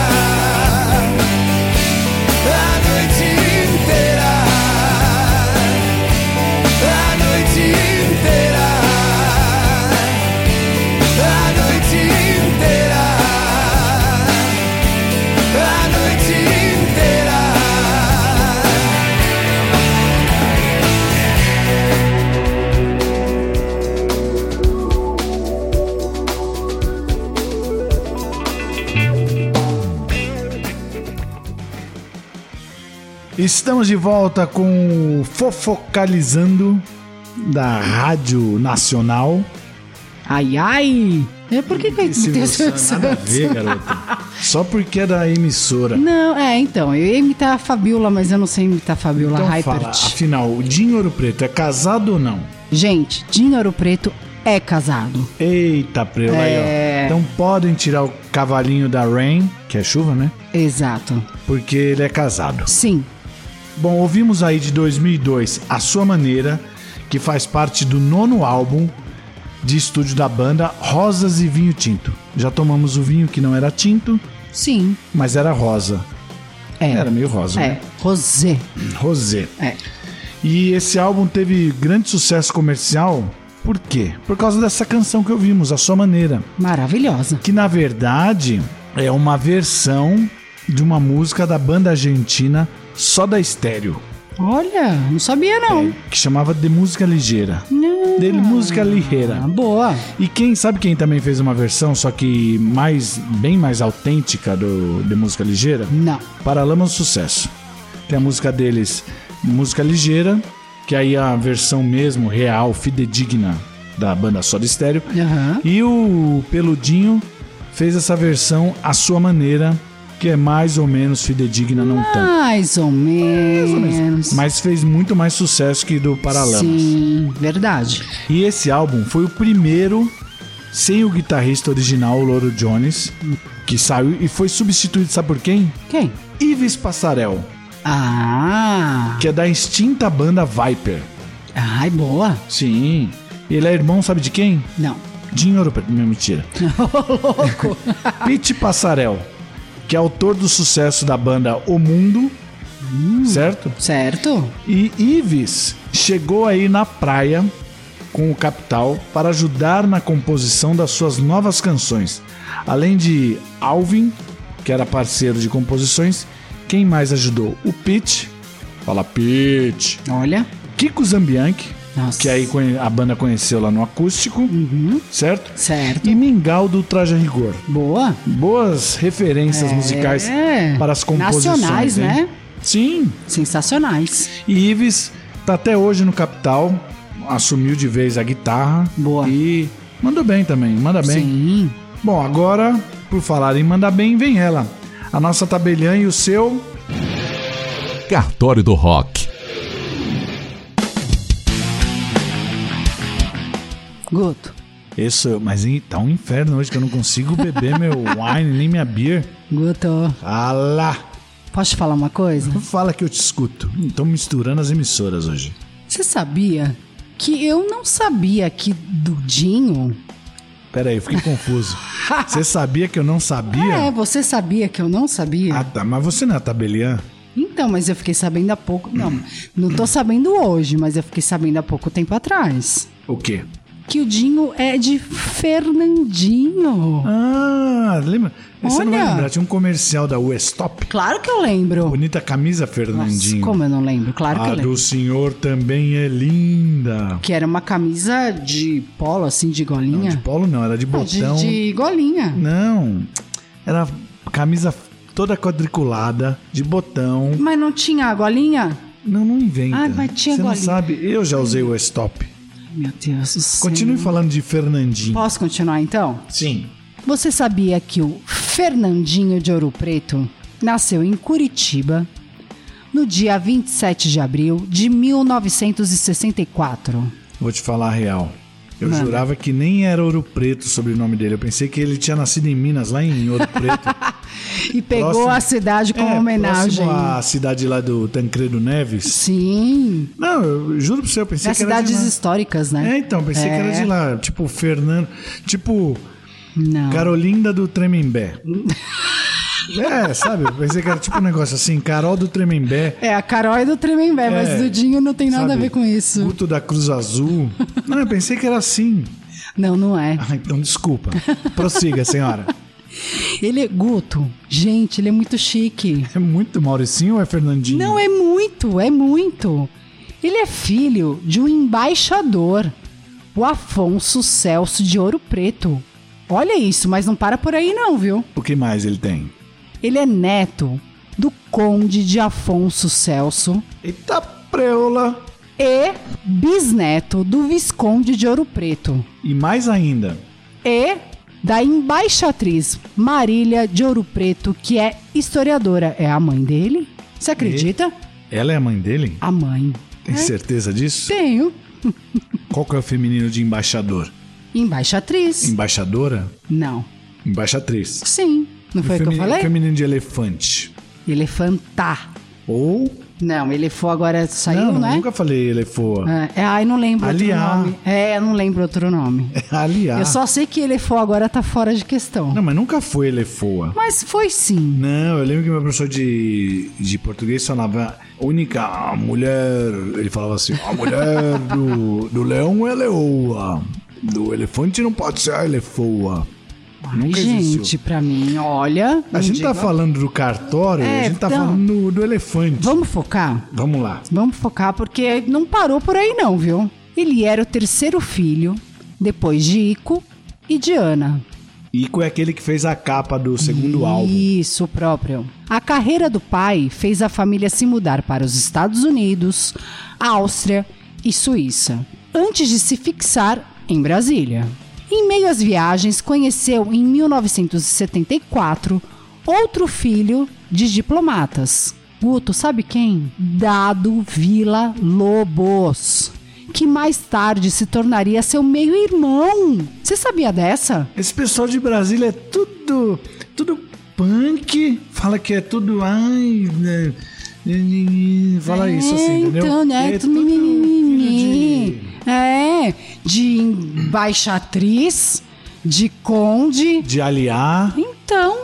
a noite inteira, a noite inteira, a noite inteira, a noite inteira. Estamos de volta com o Fofocalizando da Rádio Nacional. Ai, ai! Por que eu imitei o Silvio Nada a Santos? ver, garota. Só porque é da emissora. Não, então, eu ia imitar a Fabiola, mas eu não sei imitar a Fabiola Então Hypert. fala, afinal, o Dinho Ouro Preto é casado ou não? Gente, Dinho Ouro Preto é casado. Eita, preula aí, ó. Então podem tirar o cavalinho da Rain, que é chuva, né? Exato. Porque ele é casado. Sim. Bom, ouvimos aí de 2002 A Sua Maneira, que faz parte do 9º álbum de estúdio da banda, Rosas e Vinho Tinto. Já tomamos o vinho que não era tinto, Sim. mas era rosa. É. Era meio rosa, né? Rosé. Rosé. É. E esse álbum teve grande sucesso comercial Por quê? Por causa dessa canção que ouvimos, A Sua Maneira. Maravilhosa. Que na verdade é uma versão de uma música da banda argentina Soda Stereo, Olha, não sabia não. que chamava De Música Ligeira. De Música Ligeira. Boa. E sabe quem também fez uma versão, só que bem mais autêntica do De Música Ligeira? Não. Paralamas do Sucesso. Tem a música deles, Música Ligeira, que aí é a versão mesmo, real, fidedigna da banda Soda Stereo. Aham. E o Peludinho fez essa versão à sua maneira, que é mais ou menos fidedigna, não tanto. Mais ou menos. Mas fez muito mais sucesso que do Paralamas. Sim, verdade. E esse álbum foi o primeiro sem o guitarrista original, o Loro Jones, que saiu e foi substituído, sabe por quem? Quem? Yves Passarel, Ah. que é da extinta banda Viper. Ai, boa. Sim. Ele é irmão, sabe de quem? Não. Dinho Ouro Preto. Não, mentira. Louco. Pete Passarel, que é autor do sucesso da banda O Mundo, certo? Certo. E Yves chegou aí na praia com o Capital para ajudar na composição das suas novas canções. Além de Alvin, que era parceiro de composições, quem mais ajudou? O Pete, fala Pete, Olha. Kiko Zambianchi, Nossa. que aí a banda conheceu lá no acústico, certo? Certo. E Mingau do Traje a Rigor. Boa. Boas referências musicais para as composições. Nacionais, hein? né? Sim. Sensacionais. E Yves tá até hoje no Capital, assumiu de vez a guitarra. Boa. E mandou bem também, manda bem. Sim. Bom, agora, por falar em mandar bem, vem ela. A nossa tabeliã e o seu... Cartório do Rock. Guto. Isso, mas tá um inferno hoje que eu não consigo beber meu wine nem minha beer. Guto. Fala! Posso te falar uma coisa? Fala que eu te escuto. Estão misturando as emissoras hoje. Você sabia que eu não sabia que Dudinho... Pera aí, eu fiquei confuso. Você sabia que eu não sabia? É, você sabia que eu não sabia? Ah, tá, mas você não é tabeliã? Então, mas eu fiquei sabendo há pouco... Não tô sabendo hoje, mas eu fiquei sabendo há pouco tempo atrás. O quê? Que o Dinho é de Fernandinho. Ah, lembra? Você não vai Olha. lembrar, tinha um comercial da Westop. Claro que eu lembro. Bonita camisa, Fernandinho. Nossa, como eu não lembro? Claro que A eu lembro. do senhor também é linda. Que era uma camisa de polo, assim, de Não, golinha. de polo não, era de Ah, botão. de golinha. Não, era camisa toda quadriculada, de botão. Mas não tinha a golinha? Não inventa. Ah, mas tinha Você não golinha. sabe, eu já usei o Westop. Meu Deus do céu. Continue falando de Fernandinho. Posso continuar, então? Sim. Você sabia que o Fernandinho de Ouro Preto nasceu em Curitiba no dia 27 de abril de 1964? Vou te falar a real. Eu Manda. jurava que nem era Ouro Preto o sobrenome dele. Eu pensei que ele tinha nascido em Minas, lá em Ouro Preto. E pegou Próximo- a cidade como homenagem. Próximo à cidade lá do Tancredo Neves. Sim, Não, eu juro pra você, eu pensei das que era de cidades lá. históricas, né? É, então, pensei que era de lá. Tipo, Fernando... Tipo, Não. Carolinda do Tremembé. É, sabe? Eu pensei que era tipo um negócio assim, Carol do Tremembé. É, a Carol é do Tremembé, É, mas Dudinho não tem nada sabe? a ver com isso. Guto da Cruz Azul. Não, eu pensei que era assim. Não, não é. Ah, então desculpa. Prossiga, senhora. Ele é Guto. Gente, ele é muito chique. É muito Mauricinho ou é Fernandinho? Não, é muito, é muito. Ele é filho de um embaixador, o Afonso Celso de Ouro Preto. Olha isso, mas não para por aí não, viu? O que mais ele tem? Ele é neto do Conde de Afonso Celso Eita preula. e bisneto do Visconde de Ouro Preto. E mais ainda, E da embaixatriz Marília de Ouro Preto, que é historiadora. É a mãe dele? Você acredita? ela é a mãe dele? A mãe. Tem certeza disso? Tenho. Qual que é o feminino de embaixador? Embaixatriz. Embaixadora? Não. Embaixatriz. Sim. Não foi o que eu falei? Feminino de elefante. Elefantá. Ou Não, Elefô agora saiu, não, né? nunca falei Elefoa. Ai, não lembro Aliá. outro nome. Eu não lembro outro nome. Aliá. Eu só sei que Elefô agora tá fora de questão. Não, mas nunca foi Elefoa. Mas foi sim. Não, eu lembro que meu professor de português falava única mulher. Ele falava assim: a mulher do leão é leoa. Do elefante não pode ser a Elefoa. Nunca existiu. Gente, pra mim, olha... A gente tá falando do cartório, a gente tá então, falando do elefante. Vamos focar? Vamos lá. Vamos focar, porque não parou por aí não, viu? Ele era o terceiro filho, depois de Ico e de Ana. Ico é aquele que fez a capa do segundo álbum. Isso, próprio. A carreira do pai fez a família se mudar para os Estados Unidos, Áustria e Suíça, antes de se fixar em Brasília. Em meio às viagens, conheceu em 1974 outro filho de diplomatas. Guto, sabe quem? Dado Villa-Lobos, que mais tarde se tornaria seu meio-irmão. Você sabia dessa? Esse pessoal de Brasília é tudo punk, fala que é tudo... Ai, né, fala isso assim, entendeu? Então, né? É tudo filho de embaixatriz, de conde. de aliar. Então,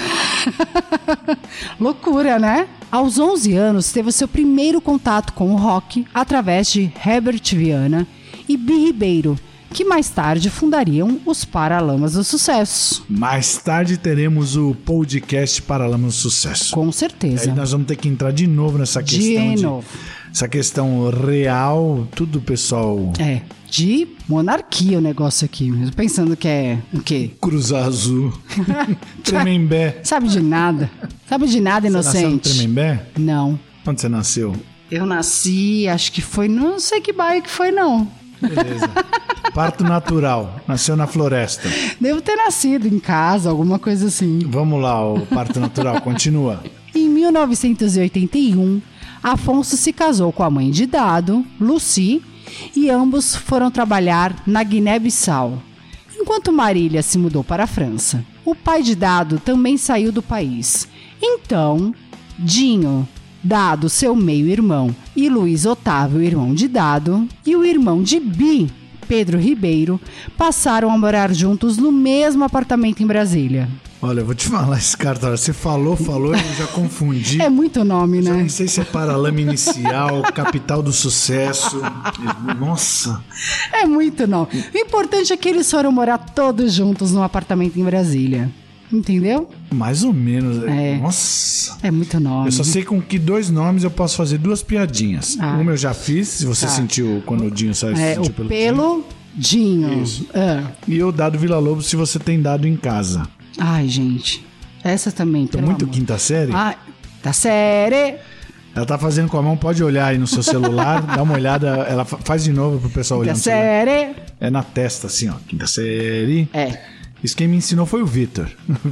loucura, né? Aos 11 anos, teve o seu primeiro contato com o rock através de Herbert Viana e Bi Ribeiro, que mais tarde fundariam os Paralamas do Sucesso. Mais tarde teremos o podcast Paralamas do Sucesso. Com certeza. Aí nós vamos ter que entrar de novo nessa questão De novo. Essa questão real, tudo pessoal... De monarquia o negócio aqui. Eu pensando que é o quê? Cruz Azul. Tremembé. Sabe de nada. Sabe de nada, Você nasceu no inocente. Tremembé? Não. Onde você nasceu? Eu nasci, acho que foi... Não sei que bairro que foi, não. Beleza. Parto natural. Nasceu na floresta. Devo ter nascido em casa, alguma coisa assim. Vamos lá, o parto natural. Continua. Em 1981, Afonso se casou com a mãe de Dado, Lucy, e ambos foram trabalhar na Guiné-Bissau, enquanto Marília se mudou para a França. O pai de Dado também saiu do país. Então, Dinho, Dado, seu meio-irmão, e Luiz Otávio, irmão de Dado, e o irmão de Bi, Pedro Ribeiro, passaram a morar juntos no mesmo apartamento em Brasília. Olha, eu vou te falar esse cartório. Você falou, eu já confundi. É muito nome, Já né? nem sei se é Paralama Inicial, Capital do Sucesso. Nossa. É muito nome. O importante é que eles foram morar todos juntos num apartamento em Brasília. Entendeu? Mais ou menos. É. Nossa. É muito nome. Eu só sei com que 2 nomes eu posso fazer 2 piadinhas. Ah. Uma eu já fiz, se você sentiu quando o Dinho saiu, É, sentiu o pelo Dinho. Isso. É. E o Dado Villa-Lobos, se você tem dado em casa. Ai, gente. Essa também, Tô pelo muito amor. quinta série? Ai, tá sério? Ela tá fazendo com a mão, pode olhar aí no seu celular, dá uma olhada, ela faz de novo pro pessoal olhar Tá no celular. sério? É na testa, assim, ó. Quinta série. É. Isso quem me ensinou foi o Vitor.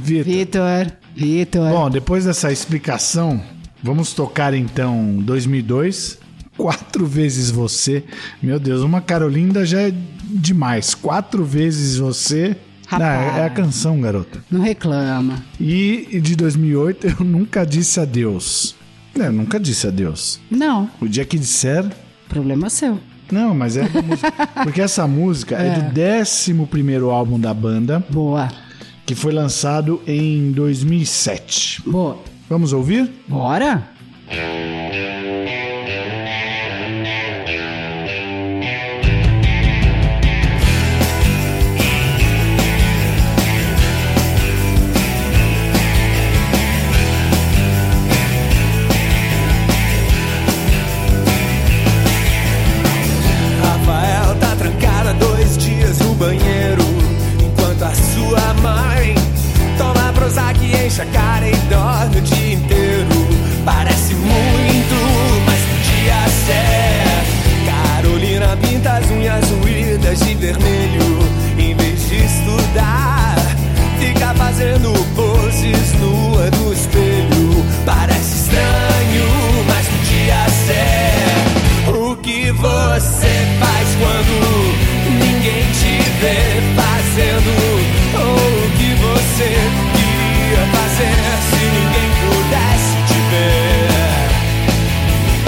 Vitor. Bom, depois dessa explicação, vamos tocar então 2002. 4 vezes você. Meu Deus, uma Carolinda já é demais. 4 vezes você. Rapaz. Não, é a canção, garota. Não reclama. E de 2008, eu nunca disse adeus. Eu nunca disse adeus. Não, O dia que disser... problema seu. Não, mas é da música. Porque essa música é do 11º álbum da banda, Boa. que foi lançado em 2007. Boa. Vamos ouvir? Bora? Rafael tá trancado há 2 dias no banheiro, enquanto a sua mãe toma Prozac e enche a cara e dorme o dia inteiro. Parece muito, mas podia ser. Carolina pinta as unhas ruídas de vermelho, em vez de estudar, fica fazendo poses nua no espelho. Parece estranho, mas podia ser. O que você faz quando ninguém te vê fazendo? Ou o que você queria fazer se ninguém pudesse te ver?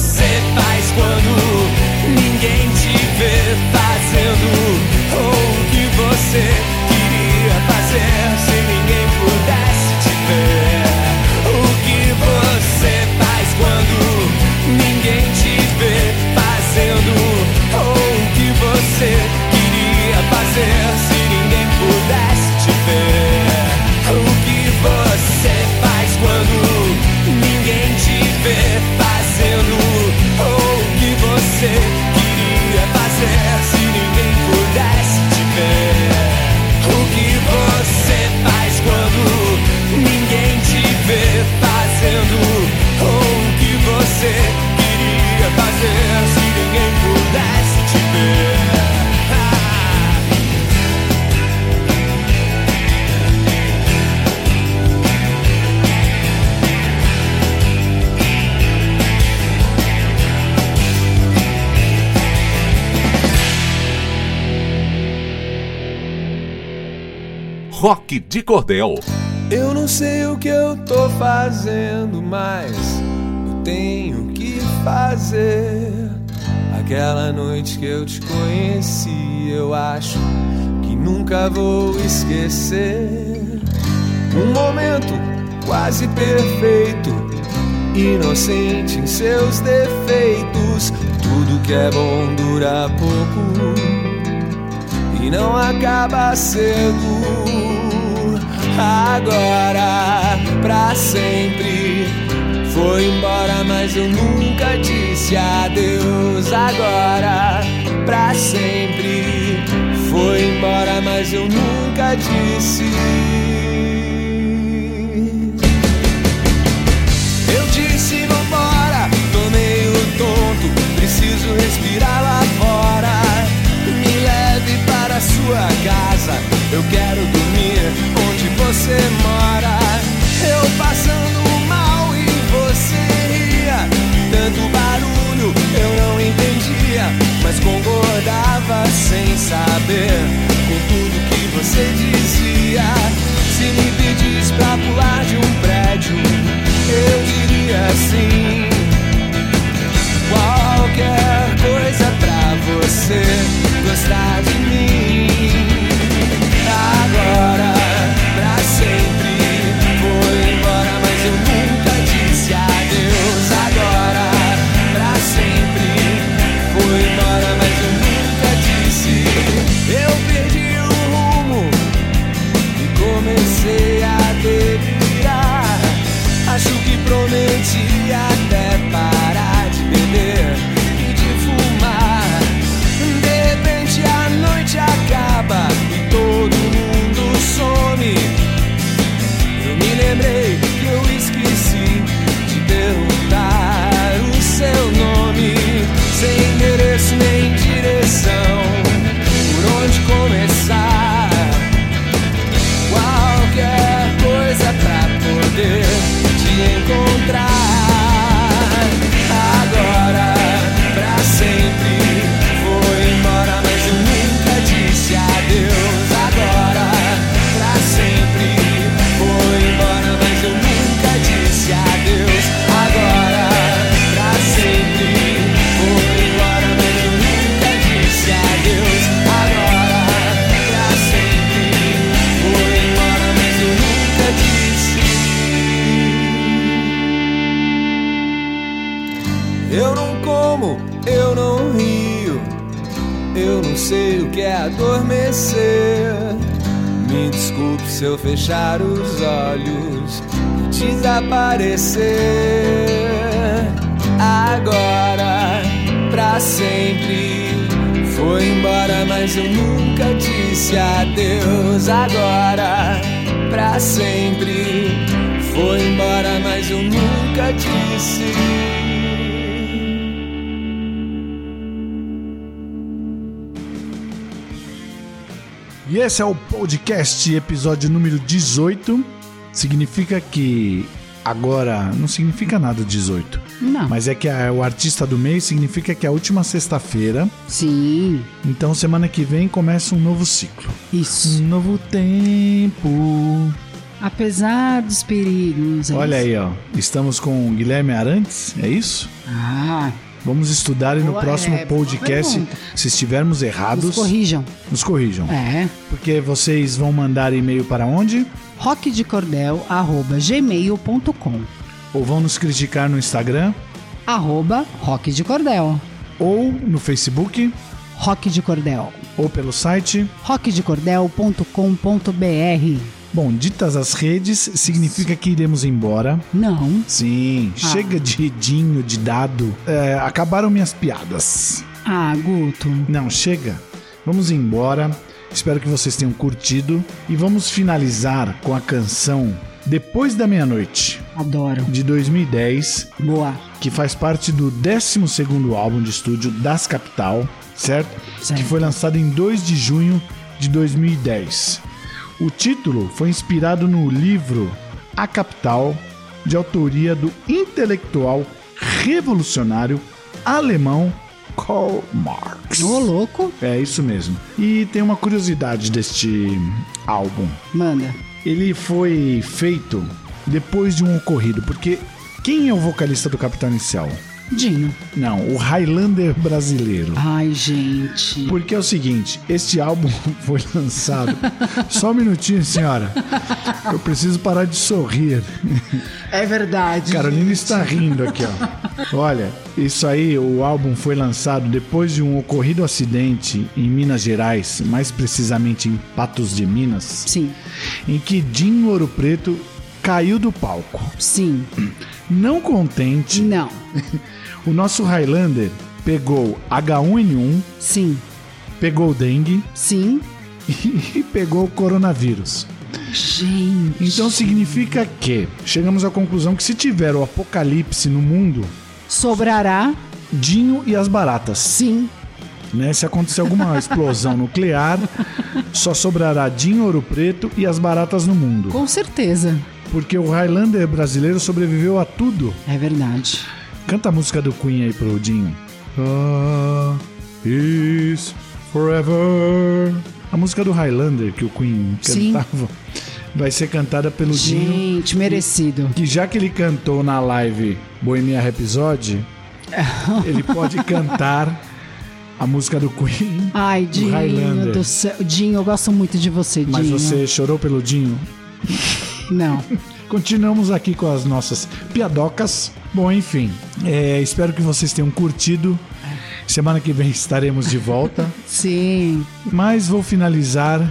você faz quando ninguém te vê fazendo o que você queria fazer se ninguém pudesse te ver? O que você faz quando ninguém te vê fazendo o que você queria fazer se ninguém pudesse te ver? O que você faz quando ninguém te vê fazendo o que você queria fazer se ninguém pudesse te ver? O que você faz quando ninguém te vê fazendo o que você queria fazer se ninguém pudesse te ver? Rock de Cordel. Eu não sei o que eu tô fazendo, mas eu tenho que fazer. Aquela noite que eu te conheci, eu acho que nunca vou esquecer. Um momento quase perfeito, inocente em seus defeitos. Tudo que é bom dura pouco e não acaba cedo. Agora, pra sempre, foi embora, mas eu nunca disse adeus. Agora, pra sempre, foi embora, mas eu nunca disse. Eu disse vambora, tô meio tonto, preciso respirar lá fora. Me leve para sua casa, eu quero dormir onde você mora. Eu passando mal e você ria, tanto barulho eu não entendia, mas concordava sem saber com tudo que você dizia. Se me pedisse pra pular de um prédio, eu diria sim. Qualquer coisa pra você gostar de mim. Agora, pra sempre, foi embora, mas eu nunca disse adeus. Agora, pra sempre, foi embora, mas eu nunca disse. Eu perdi o rumo e comecei a delirar. Acho que prometi até parar de beber e de fumar. De repente a noite acaba e todo mundo some. Eu me lembrei que eu esqueci de perguntar o seu nome. Sem endereço nem direção, por onde começar? Qualquer coisa pra poder te encontrar. Agora, pra sempre, foi embora, mas eu nunca disse adeus. Agora, pra sempre, foi embora, mas eu nunca disse adeus. Agora, pra sempre, foi embora, mas eu nunca disse adeus. Agora, pra sempre, foi embora, mas eu nunca disse. Eu não como, eu não rio, eu não sei o que é adormecer. Me desculpe se eu fechar os olhos e desaparecer. Agora, pra sempre, foi embora, mas eu nunca disse adeus. Agora, pra sempre, foi embora, mas eu nunca disse. E esse é o podcast, episódio número 18. Significa que agora... Não significa nada 18. Não. Mas é que o artista do mês significa que é a última sexta-feira. Sim. Então semana que vem começa um novo ciclo. Isso. Um novo tempo. Apesar dos perigos. Olha aí, ó. Estamos com o Guilherme Arantes, é isso? Ah, Vamos estudar e no Boa, próximo boa podcast, pergunta. se estivermos errados, nos corrijam. É. Porque vocês vão mandar e-mail para onde? rockdecordel@gmail.com Ou vão nos criticar no Instagram? @rockdecordel. Ou no Facebook? Rock de Cordel. Ou pelo site? rockdecordel.com.br. Bom, ditas as redes, significa que iremos embora. Não. Sim, chega de Dinho, de dado. Acabaram minhas piadas. Ah, Guto. Não, chega. Vamos embora. Espero que vocês tenham curtido. E vamos finalizar com a canção Depois da Meia-Noite, Adoro. de 2010, Boa. que faz parte do 12º álbum de estúdio Das Capital, certo? Certo. Que foi lançado em 2 de junho de 2010. O título foi inspirado no livro A Capital, de autoria do intelectual revolucionário alemão Karl Marx. Ô, louco. É isso mesmo. E tem uma curiosidade deste álbum. Manda. Ele foi feito depois de um ocorrido, porque quem é o vocalista do Capital Inicial? Dinho. Não, o Highlander brasileiro. Ai, gente. Porque é o seguinte, este álbum foi lançado... Só um minutinho, senhora. Eu preciso parar de sorrir. É verdade. Carolina está rindo aqui, ó. Olha, isso aí, o álbum foi lançado depois de um ocorrido acidente em Minas Gerais, mais precisamente em Patos de Minas. Sim. Em que Dinho Ouro Preto caiu do palco. Sim. Não contente, Não. o nosso Highlander pegou H1N1, Sim. pegou dengue Sim. e pegou o coronavírus. Gente. Então significa que chegamos à conclusão que se tiver o apocalipse no mundo, Sobrará. Dinho e as baratas. Sim. Né? Se acontecer alguma explosão nuclear, só sobrará Dinho Ouro Preto e as baratas no mundo. Com certeza. Porque o Highlander brasileiro sobreviveu a tudo. É verdade. Canta a música do Queen aí pro Dinho. Is forever. A música do Highlander que o Queen Sim. cantava vai ser cantada pelo Dinho. Gente, merecido. Que já que ele cantou na live Bohemia Rhapsody, ele pode cantar a música do Queen. Ai, do Highlander. Dinho do céu. Dinho, eu gosto muito de você, Dinho. Mas você chorou pelo Dinho? Não. Continuamos aqui com as nossas piadocas. Bom, enfim, espero que vocês tenham curtido. Semana que vem estaremos de volta. Sim. Mas vou finalizar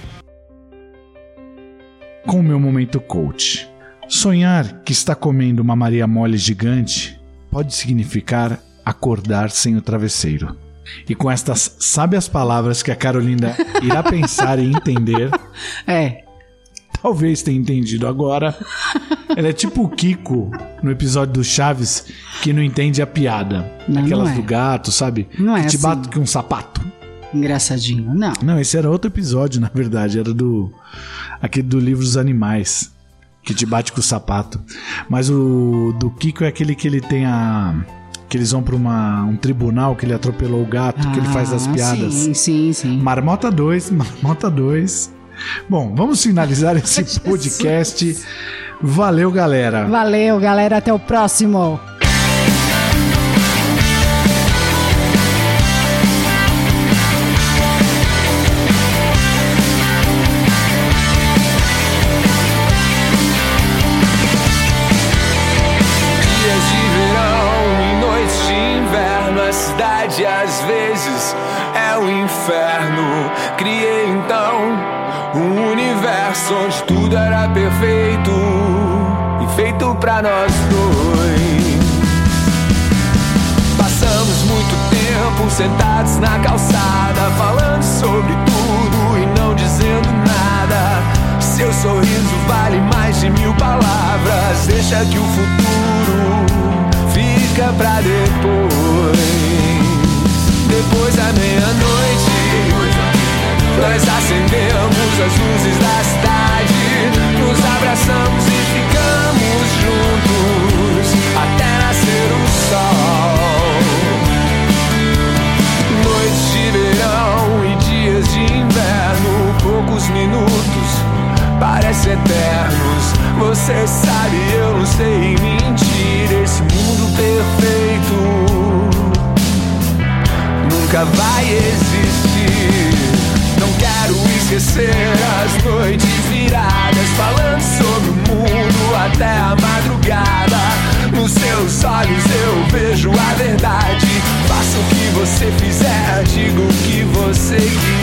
com o meu momento coach. Sonhar que está comendo uma Maria Mole gigante pode significar acordar sem o travesseiro. E com estas sábias palavras que a Carolina irá pensar e entender, talvez tenha entendido agora. Ela é tipo o Kiko no episódio do Chaves, que não entende a piada. Não, Aquelas não é. do gato, sabe? Não é que te assim. bate com um sapato. Engraçadinho. Não. Não, esse era outro episódio, na verdade. Era aquele do livro dos animais, que te bate com o sapato. Mas o do Kiko é aquele que ele tem que eles vão pra um tribunal, que ele atropelou o gato, que ele faz as piadas. Sim. Marmota 2. Bom, vamos finalizar esse podcast. Valeu, galera. Valeu, galera. Até o próximo. Dias de verão e noites de inverno, a cidade às vezes é um inferno. Criei então um universo onde tudo era perfeito e feito pra nós dois. Passamos muito tempo sentados na calçada, falando sobre tudo e não dizendo nada. Seu sorriso vale mais de 1000 palavras. Deixa que o futuro fica pra depois. Depois da meia-noite, nós acendemos as luzes da cidade, nos abraçamos e ficamos juntos até nascer o sol. Noites de verão e dias de inverno, poucos minutos parecem eternos. Você sabe, eu não sei mentir. Esse mundo perfeito nunca vai existir. Não quero esquecer as noites viradas, falando sobre o mundo até a madrugada. Nos seus olhos eu vejo a verdade. Faça o que você fizer, diga o que você quiser.